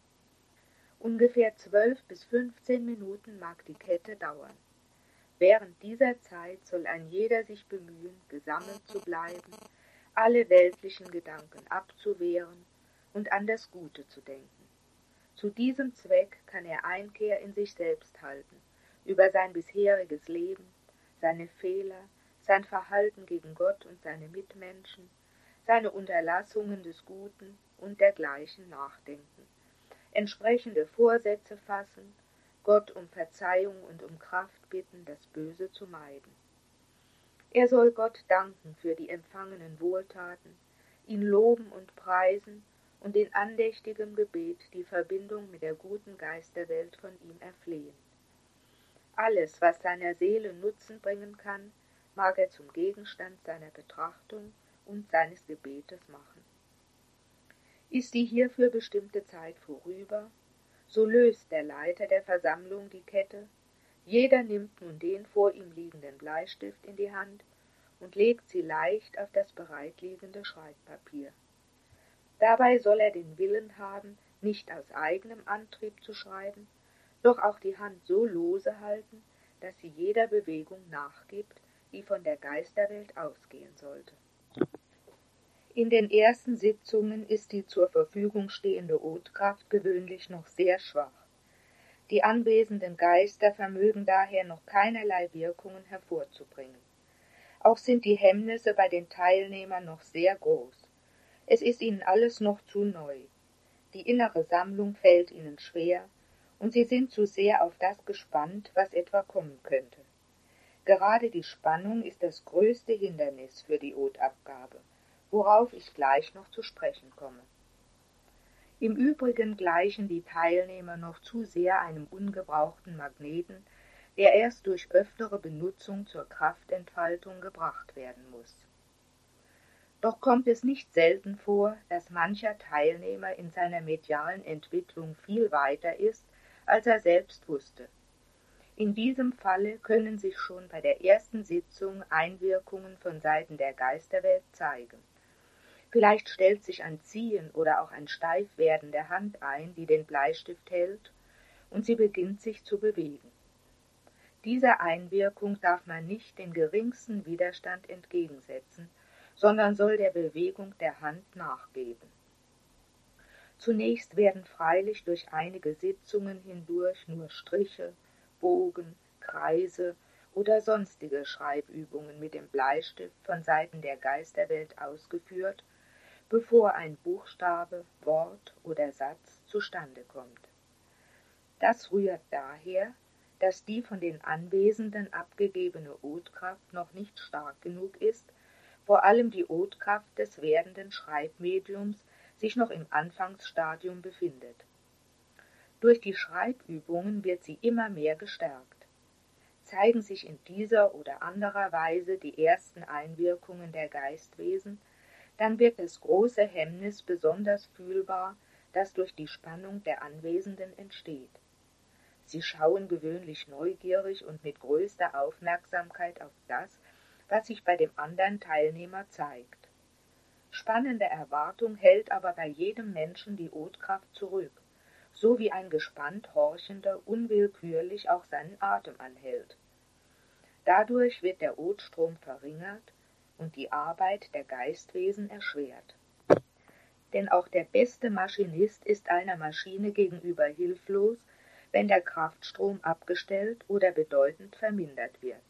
Ungefähr 12 bis 15 Minuten mag die Kette dauern. Während dieser Zeit soll ein jeder sich bemühen, gesammelt zu bleiben, alle weltlichen Gedanken abzuwehren und an das Gute zu denken. Zu diesem Zweck kann er Einkehr in sich selbst halten, über sein bisheriges Leben, seine Fehler, sein Verhalten gegen Gott und seine Mitmenschen, seine Unterlassungen des Guten und dergleichen nachdenken, entsprechende Vorsätze fassen, Gott um Verzeihung und um Kraft bitten, das Böse zu meiden. Er soll Gott danken für die empfangenen Wohltaten, ihn loben und preisen und in andächtigem Gebet die Verbindung mit der guten Geisterwelt von ihm erflehen. Alles, was seiner Seele Nutzen bringen kann, mag er zum Gegenstand seiner Betrachtung und seines Gebetes machen. Ist die hierfür bestimmte Zeit vorüber, so löst der Leiter der Versammlung die Kette, jeder nimmt nun den vor ihm liegenden Bleistift in die Hand und legt sie leicht auf das bereitliegende Schreibpapier. Dabei soll er den Willen haben, nicht aus eigenem Antrieb zu schreiben, doch auch die Hand so lose halten, dass sie jeder Bewegung nachgibt, die von der Geisterwelt ausgehen sollte. In den ersten Sitzungen ist die zur Verfügung stehende Odkraft gewöhnlich noch sehr schwach. Die anwesenden Geister vermögen daher noch keinerlei Wirkungen hervorzubringen. Auch sind die Hemmnisse bei den Teilnehmern noch sehr groß. Es ist ihnen alles noch zu neu. Die innere Sammlung fällt ihnen schwer, und sie sind zu sehr auf das gespannt, was etwa kommen könnte. Gerade die Spannung ist das größte Hindernis für die Odabgabe, worauf ich gleich noch zu sprechen komme. Im Übrigen gleichen die Teilnehmer noch zu sehr einem ungebrauchten Magneten, der erst durch öftere Benutzung zur Kraftentfaltung gebracht werden muss. Doch kommt es nicht selten vor, dass mancher Teilnehmer in seiner medialen Entwicklung viel weiter ist, als er selbst wusste. In diesem Falle können sich schon bei der ersten Sitzung Einwirkungen von Seiten der Geisterwelt zeigen. Vielleicht stellt sich ein Ziehen oder auch ein Steifwerden der Hand ein, die den Bleistift hält, und sie beginnt sich zu bewegen. Dieser Einwirkung darf man nicht den geringsten Widerstand entgegensetzen, sondern soll der Bewegung der Hand nachgeben. Zunächst werden freilich durch einige Sitzungen hindurch nur Striche, Bogen, Kreise oder sonstige Schreibübungen mit dem Bleistift von Seiten der Geisterwelt ausgeführt, bevor ein Buchstabe, Wort oder Satz zustande kommt. Das rührt daher, dass die von den Anwesenden abgegebene Odkraft noch nicht stark genug ist, vor allem die Odkraft des werdenden Schreibmediums sich noch im Anfangsstadium befindet. Durch die Schreibübungen wird sie immer mehr gestärkt. Zeigen sich in dieser oder anderer Weise die ersten Einwirkungen der Geistwesen, dann wird das große Hemmnis besonders fühlbar, das durch die Spannung der Anwesenden entsteht. Sie schauen gewöhnlich neugierig und mit größter Aufmerksamkeit auf das, was sich bei dem anderen Teilnehmer zeigt. Spannende Erwartung hält aber bei jedem Menschen die Odkraft zurück, so wie ein gespannt Horchender unwillkürlich auch seinen Atem anhält. Dadurch wird der Odstrom verringert und die Arbeit der Geistwesen erschwert. Denn auch der beste Maschinist ist einer Maschine gegenüber hilflos, wenn der Kraftstrom abgestellt oder bedeutend vermindert wird.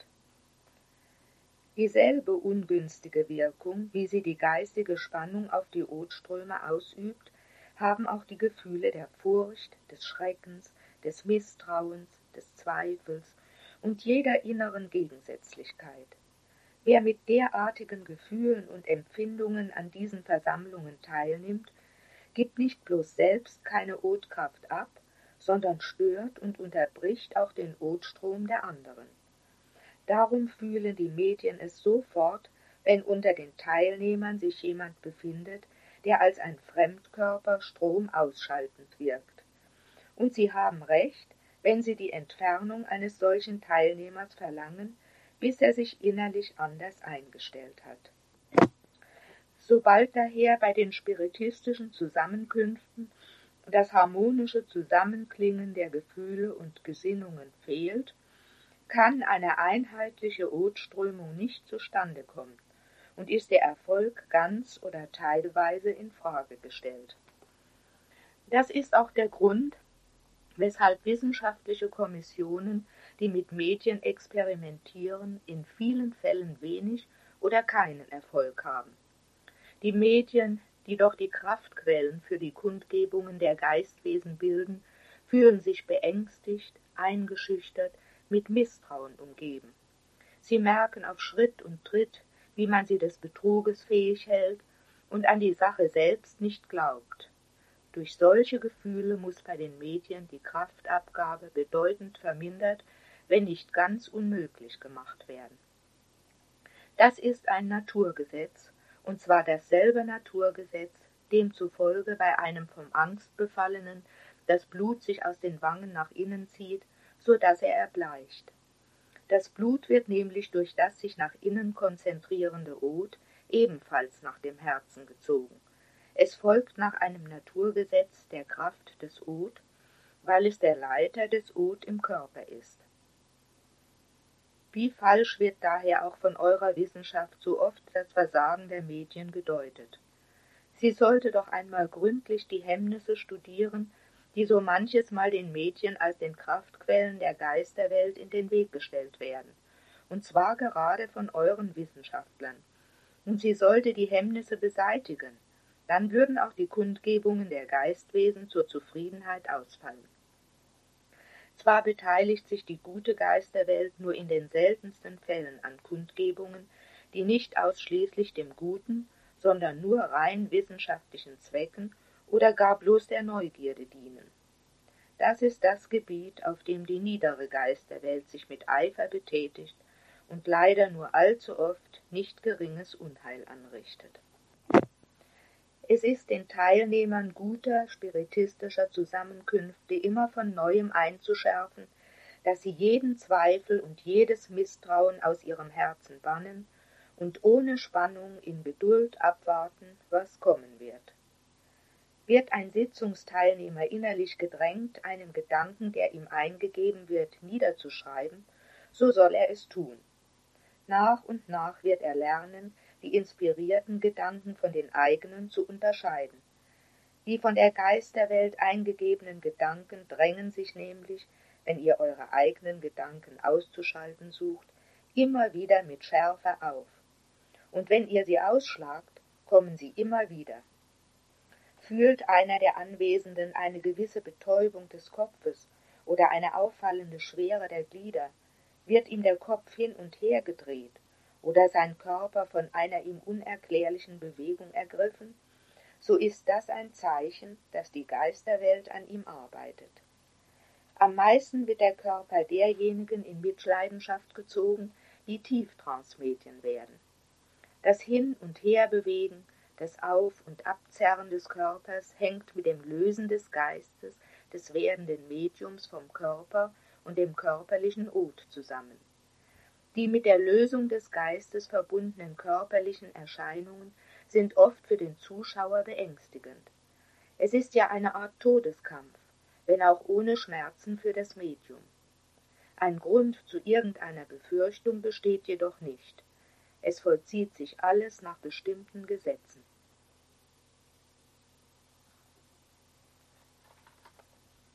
Dieselbe ungünstige Wirkung, wie sie die geistige Spannung auf die Odströme ausübt, haben auch die Gefühle der Furcht, des Schreckens, des Misstrauens, des Zweifels und jeder inneren Gegensätzlichkeit. Wer mit derartigen Gefühlen und Empfindungen an diesen Versammlungen teilnimmt, gibt nicht bloß selbst keine Odkraft ab, sondern stört und unterbricht auch den Odstrom der anderen. Darum fühlen die Medien es sofort, wenn unter den Teilnehmern sich jemand befindet, der als ein Fremdkörper stromausschaltend wirkt. Und sie haben recht, wenn sie die Entfernung eines solchen Teilnehmers verlangen, bis er sich innerlich anders eingestellt hat. Sobald daher bei den spiritistischen Zusammenkünften das harmonische Zusammenklingen der Gefühle und Gesinnungen fehlt, kann eine einheitliche Odströmung nicht zustande kommen und ist der Erfolg ganz oder teilweise in Frage gestellt. Das ist auch der Grund, weshalb wissenschaftliche Kommissionen, die mit Medien experimentieren, in vielen Fällen wenig oder keinen Erfolg haben. Die Medien, die doch die Kraftquellen für die Kundgebungen der Geistwesen bilden, fühlen sich beängstigt, eingeschüchtert, mit Misstrauen umgeben. Sie merken auf Schritt und Tritt, wie man sie des Betruges fähig hält und an die Sache selbst nicht glaubt. Durch solche Gefühle muss bei den Medien die Kraftabgabe bedeutend vermindert, wenn nicht ganz unmöglich gemacht werden. Das ist ein Naturgesetz, und zwar dasselbe Naturgesetz, demzufolge bei einem vom Angst Befallenen das Blut sich aus den Wangen nach innen zieht, so dass er erbleicht. Das Blut wird nämlich durch das sich nach innen konzentrierende Od ebenfalls nach dem Herzen gezogen. Es folgt nach einem Naturgesetz der Kraft des Od, weil es der Leiter des Od im Körper ist. Wie falsch wird daher auch von eurer Wissenschaft so oft das Versagen der Medien gedeutet. Sie sollte doch einmal gründlich die Hemmnisse studieren, die so manches Mal den Medien als den Kraftquellen der Geisterwelt in den Weg gestellt werden, und zwar gerade von euren Wissenschaftlern. Und sie sollte die Hemmnisse beseitigen, dann würden auch die Kundgebungen der Geistwesen zur Zufriedenheit ausfallen. Zwar beteiligt sich die gute Geisterwelt nur in den seltensten Fällen an Kundgebungen, die nicht ausschließlich dem Guten, sondern nur rein wissenschaftlichen Zwecken oder gar bloß der Neugierde dienen. Das ist das Gebiet, auf dem die niedere Geisterwelt sich mit Eifer betätigt und leider nur allzu oft nicht geringes Unheil anrichtet. Es ist den Teilnehmern guter spiritistischer Zusammenkünfte immer von Neuem einzuschärfen, dass sie jeden Zweifel und jedes Misstrauen aus ihrem Herzen bannen und ohne Spannung in Geduld abwarten, was kommen wird. Wird ein Sitzungsteilnehmer innerlich gedrängt, einen Gedanken, der ihm eingegeben wird, niederzuschreiben, so soll er es tun. Nach und nach wird er lernen, die inspirierten Gedanken von den eigenen zu unterscheiden. Die von der Geisterwelt eingegebenen Gedanken drängen sich nämlich, wenn ihr eure eigenen Gedanken auszuschalten sucht, immer wieder mit Schärfe auf. Und wenn ihr sie ausschlagt, kommen sie immer wieder. Fühlt einer der Anwesenden eine gewisse Betäubung des Kopfes oder eine auffallende Schwere der Glieder, wird ihm der Kopf hin und her gedreht oder sein Körper von einer ihm unerklärlichen Bewegung ergriffen, so ist das ein Zeichen, dass die Geisterwelt an ihm arbeitet. Am meisten wird der Körper derjenigen in Mitleidenschaft gezogen, die Tieftransmedien werden. Das Hin- und Herbewegen, das Auf- und Abzerren des Körpers hängt mit dem Lösen des Geistes des werdenden Mediums vom Körper und dem körperlichen Od zusammen. Die mit der Lösung des Geistes verbundenen körperlichen Erscheinungen sind oft für den Zuschauer beängstigend. Es ist ja eine Art Todeskampf, wenn auch ohne Schmerzen für das Medium. Ein Grund zu irgendeiner Befürchtung besteht jedoch nicht. Es vollzieht sich alles nach bestimmten Gesetzen.